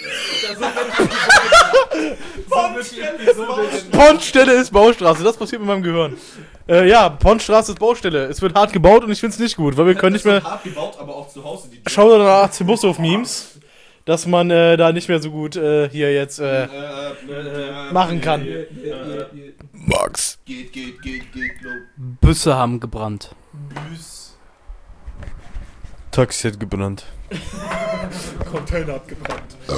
Pontstelle ist Baustraße. Das passiert mit meinem Gehirn. Äh, ja, Pontstraße ist Baustelle. Es wird hart gebaut und ich find's nicht gut, weil wir können nicht mehr. hart gebaut, aber auch zu Hause. Die Schau dir nach A C Bushof-Memes, dass man äh, da nicht mehr so gut äh, hier jetzt äh, machen kann. Max. Geht, geht, geht, geht, glaub. Büsse haben gebrannt. Taxi hat gebrannt. Container abgebrannt.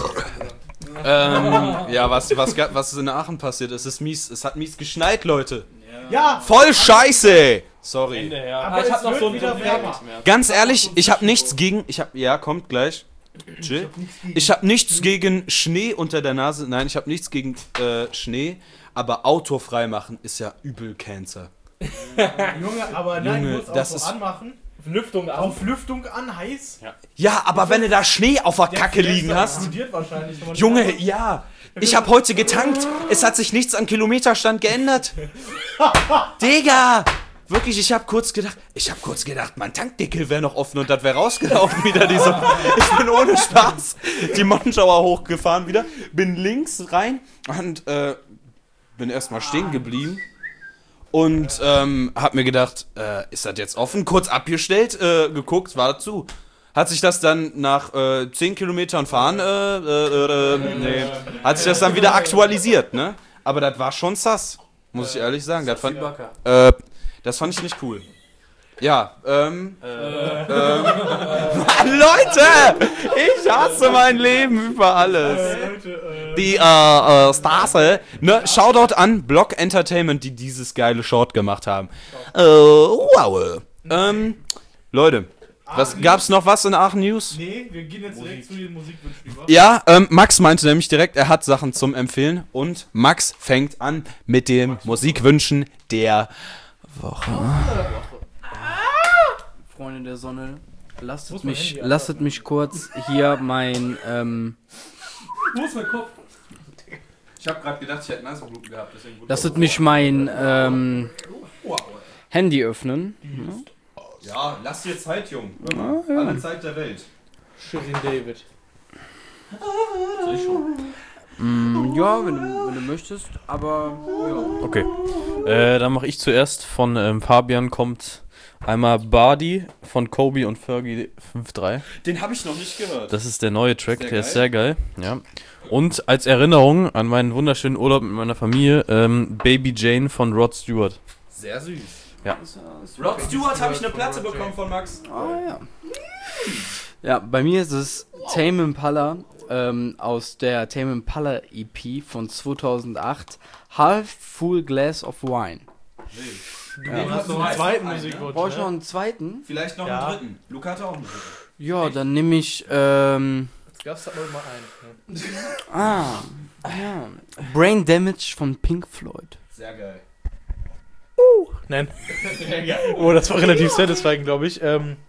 Ähm, ja, was, was, ga- was in Aachen passiert, es ist mies, es hat mies geschneit, Leute. Ja, Voll scheiße! Sorry. aber ich hab noch so wieder wärmer. Ganz ehrlich, ich habe nichts gegen, ich habe, ja, kommt gleich. Chill. Ich habe nichts gegen Schnee unter der Nase, nein, ich habe nichts gegen äh, Schnee, aber Auto freimachen ist ja übel Cancer. Junge, aber nein, Junge, du musst das Auto ist- anmachen. Lüftung an. Auf Lüftung an, heiß. Ja, aber wenn du da Schnee auf der Kacke liegen hast. Explodiert wahrscheinlich, wenn man Junge, ja. Ich habe heute getankt. Es hat sich nichts an Kilometerstand geändert. Digga. Wirklich, ich habe kurz gedacht, ich habe kurz gedacht, mein Tankdeckel wäre noch offen und das wäre rausgelaufen wieder. Diese, ich bin ohne Spaß die Monschauer hochgefahren wieder, bin links rein und äh, bin erstmal stehen geblieben. Und ähm, hab mir gedacht, äh, ist das jetzt offen? Kurz abgestellt, äh, geguckt, war dazu. Hat sich das dann nach äh, zehn Kilometern fahren, äh, äh, äh, nee, hat sich das dann wieder aktualisiert, ne? Aber das war schon sass, muss ich ehrlich sagen. Das fand, äh, das fand ich nicht cool. Ja, ähm, ähm, Mann, Leute! Ich hasse mein Leben über alles. Die, äh, äh, Stars, äh, ne, Shoutout an Block Entertainment, die dieses geile Short gemacht haben. Äh, wow. Ähm, Leute, was, gab's noch was in Aachen News? Nee, wir gehen jetzt direkt zu den Musikwünschen über. Ja, ähm, Max meinte nämlich direkt, er hat Sachen zum Empfehlen und Max fängt an mit dem Musikwünschen der Woche. Freunde der Sonne, lasst Muss mein mich, Handy lasst abmachen. mich kurz hier mein, ähm, Wo ist mein Kopf? Ich habe gerade gedacht, ich hätte Nasenbluten gehabt, deswegen gut. lasst mich mein, ähm, Handy öffnen. Ja, lass dir Zeit, Jung. Alle Zeit der Welt. Shirin David. Mm, ja, wenn du, wenn du möchtest, aber ja. Okay. Äh, dann mache ich zuerst. Von ähm, Fabian kommt einmal Bardi von Kobe und Fergie fünf drei. Den habe ich noch nicht gehört. Das ist der neue Track, Sehr der geil. ist sehr geil. Ja. Und als Erinnerung an meinen wunderschönen Urlaub mit meiner Familie, ähm, Baby Jane von Rod Stewart. Sehr süß. Ja. Rod Stewart habe ich eine Platte bekommen von Max. Ah, ja. Ja, bei mir ist es Tame Impala ähm, aus der Tame Impala E P von zweitausendacht, Half Full Glass of Wine. Du hast noch einen zweiten Musikwunsch. Brauche ich noch Ne? einen zweiten? Vielleicht noch Ja. einen dritten. Luca hatte auch einen dritten. Ja, dann nehme ich, ähm, Jetzt gab's halt noch mal einen. Ne? ah, ja, Brain Damage von Pink Floyd. Sehr geil. Nein. Oh, das war relativ satisfying, glaube ich. Ähm,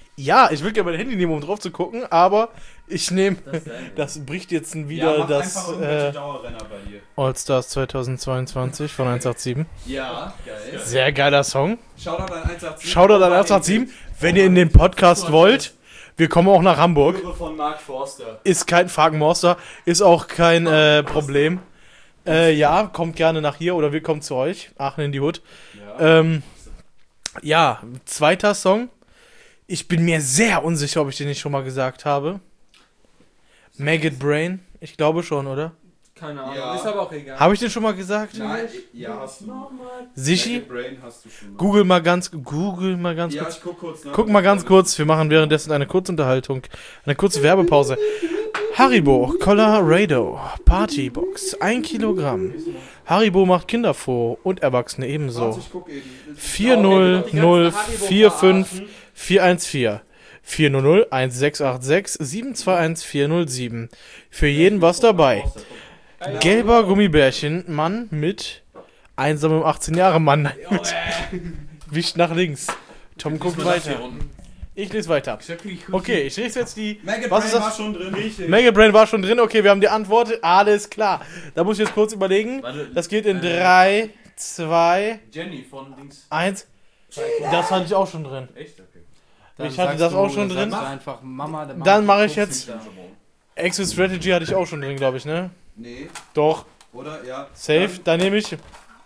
Ja, ich will gerne mein Handy nehmen, um drauf zu gucken, aber ich nehme, das bricht jetzt wieder das äh, Dauerrenner bei dir. All-Stars zweitausendzweiundzwanzig von eins acht sieben. Ja, geil. Sehr geiler Song. Shoutout an eins acht sieben. Shoutout an eins acht sieben. Wenn ihr in den Podcast wollt, wir kommen auch nach Hamburg. Von Mark Forster. Ist kein Fagenmonster, ist auch kein äh, Problem. Äh, ja, kommt gerne nach hier oder wir kommen zu euch. Aachen in die Hut. Ja, ähm, ja zweiter Song. Ich bin mir sehr unsicher, ob ich den nicht schon mal gesagt habe. Maggot Brain. Ich glaube schon, oder? Keine Ahnung, Ja. ist aber auch egal. Habe ich den schon mal gesagt? Nein, ja, hast du. Sichi? Maggot Brain hast du schon mal. Google mal ganz, Google mal ganz Ja, kurz. ich guck kurz nach. Guck mal ganz kurz, wir machen währenddessen eine Kurzunterhaltung. Eine kurze Werbepause. Haribo, Colorado, Partybox, ein Kilogramm. Haribo macht Kinder vor und Erwachsene ebenso. Ich guck eben. vier null null vier fünf vier eins vier. vier null null eins sechs acht sechs sieben zwei eins vier null sieben. Für jeden was dabei. Gelber Gummibärchen, Mann mit einsamem achtzehn Jahre Mann. Mit Wicht nach links. Tom guckt weiter. Ich lese weiter. Okay, ich lese jetzt die. Maggot Was ist Brain das? war schon drin. Richtig. Maggot Brain war schon drin. Okay, wir haben die Antwort. Alles klar. Da muss ich jetzt kurz überlegen. Das geht in drei, zwei, Jenny von Dings. eins. Das hatte ich auch schon drin. Echt? Okay. Dann Ich hatte sagst das du- auch schon dann drin. sagst du einfach Mama, der Dann Mama mache ich guckt jetzt- nicht da. Exit Strategy hatte ich auch schon drin, glaube ich, ne? Nee, Doch. oder? Ja. Safe. Dann nehme ich.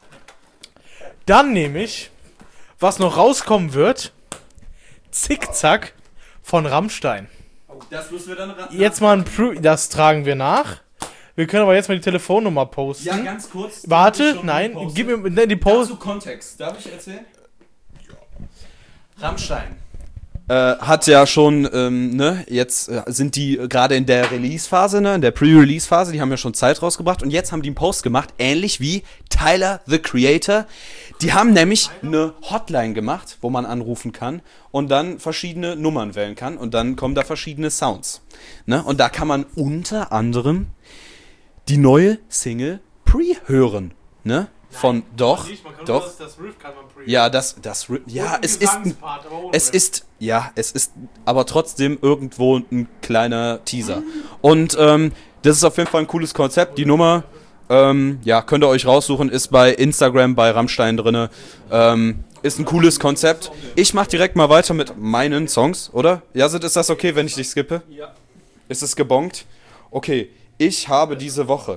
Dann nehme ich, was noch rauskommen wird, Zickzack von Rammstein. Das müssen wir dann ra- Jetzt mal ein Pro. Das tragen wir nach. Wir können aber jetzt mal die Telefonnummer posten. Ja, ganz kurz. Die hab Warte, ich schon nein, gepostet. gib mir ne, die Dazu Post. Kontext. Darf ich erzählen? Rammstein. Äh, hat ja schon, ähm, ne, jetzt äh, sind die gerade in der Release-Phase, ne, in der Pre-Release-Phase, die haben ja schon Zeit rausgebracht und jetzt haben die einen Post gemacht, ähnlich wie Tyler, the Creator. Die haben nämlich eine Hotline gemacht, wo man anrufen kann und dann verschiedene Nummern wählen kann und dann kommen da verschiedene Sounds, ne, und da kann man unter anderem die neue Single Pre-hören, ne, von, doch, doch. Das Riff kann man pre. Ja, das, das, ja, es ist, ein, es ist, ja, es ist aber trotzdem irgendwo ein kleiner Teaser. Und ähm, das ist auf jeden Fall ein cooles Konzept. Die Nummer, ähm, ja, könnt ihr euch raussuchen, ist bei Instagram bei Rammstein drinne. Ähm, ist ein cooles Konzept. Ich mach direkt mal weiter mit meinen Songs, oder? Jasid, ist das okay, wenn ich dich skippe? Ja. Ist es gebongt? Okay, ich habe diese Woche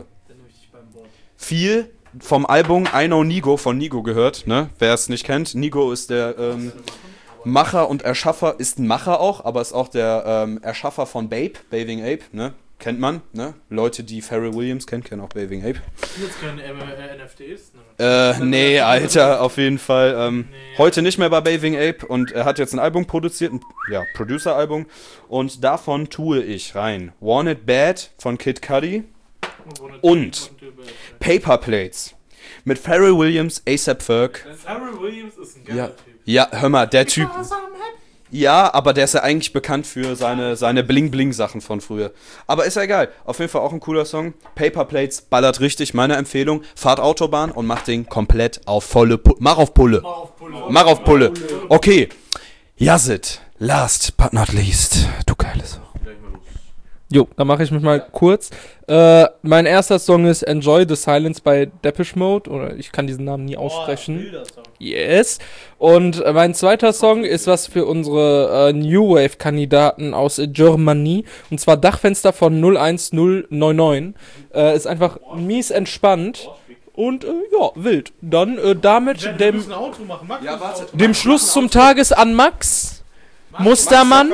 viel vom Album I Know Nigo von Nigo gehört, ne? Wer es nicht kennt, Nigo ist der ähm, Macher und Erschaffer, ist ein Macher auch, aber ist auch der ähm, Erschaffer von Babe, Bathing Ape, ne? Kennt man, ne? Leute, die Pharrell Williams kennen, kennen auch Bathing Ape. Jetzt können N F Ts. Äh, nee, Alter, auf jeden Fall. Ähm, heute nicht mehr bei Bathing Ape und er hat jetzt ein Album produziert, ein ja, Producer-Album und davon tue ich rein Want It Bad von Kid Cudi und Paper Plates mit Pharrell Williams, A$AP Ferg. Pharrell Williams ist ein geiler Ja, Typ. ja, hör mal, der Typ. Ja, aber der ist ja eigentlich bekannt für seine, seine Bling-Bling-Sachen von früher. Aber ist ja egal. Auf jeden Fall auch ein cooler Song. Paper Plates ballert richtig, meine Empfehlung. Fahrt Autobahn und macht den komplett auf volle Pulle. Mach auf Pulle. Mach auf Pulle. Okay. Yazid, last but not least. Du geiles. Jo, dann mache ich mich mal kurz. Äh, mein erster Song ist Enjoy the Silence bei Depeche Mode. Oder ich kann diesen Namen nie aussprechen. Yes. Und äh, mein zweiter Song ist was für unsere äh, New Wave-Kandidaten aus äh, Germany. Und zwar Dachfenster von null eins null neun neun. Äh, ist einfach mies entspannt. Und äh, ja, wild. Dann äh, damit dem, ein Auto machen. Max Ja, warte. dem Schluss zum Tages an Max. Mustermann.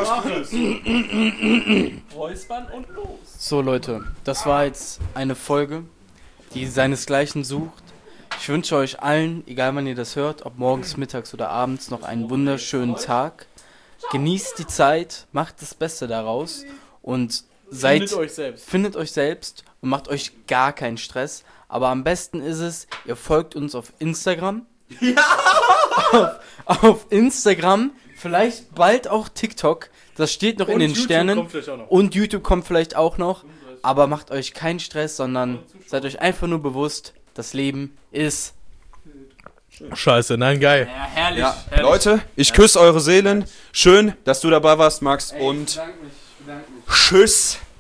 Räuspern und los. So Leute, das war jetzt eine Folge, die seinesgleichen sucht. Ich wünsche euch allen, egal wann ihr das hört, ob morgens, mittags oder abends, noch einen wunderschönen Tag. Genießt die Zeit, macht das Beste daraus und seid, Findet euch selbst. findet euch selbst und macht euch gar keinen Stress. Aber am besten ist es, ihr folgt uns auf Instagram. Ja! auf, auf Instagram, vielleicht bald auch TikTok. Das steht noch in den YouTube Sternen. kommt vielleicht auch noch. Und YouTube kommt vielleicht auch noch. Aber macht euch keinen Stress, sondern seid euch einfach nur bewusst, das Leben ist Scheiße, nein, geil. Ja, herrlich. Ja, herrlich. Leute, ich küsse eure Seelen. Schön, dass du dabei warst, Max. Ey, Und ich bedanke mich, ich bedanke mich. tschüss.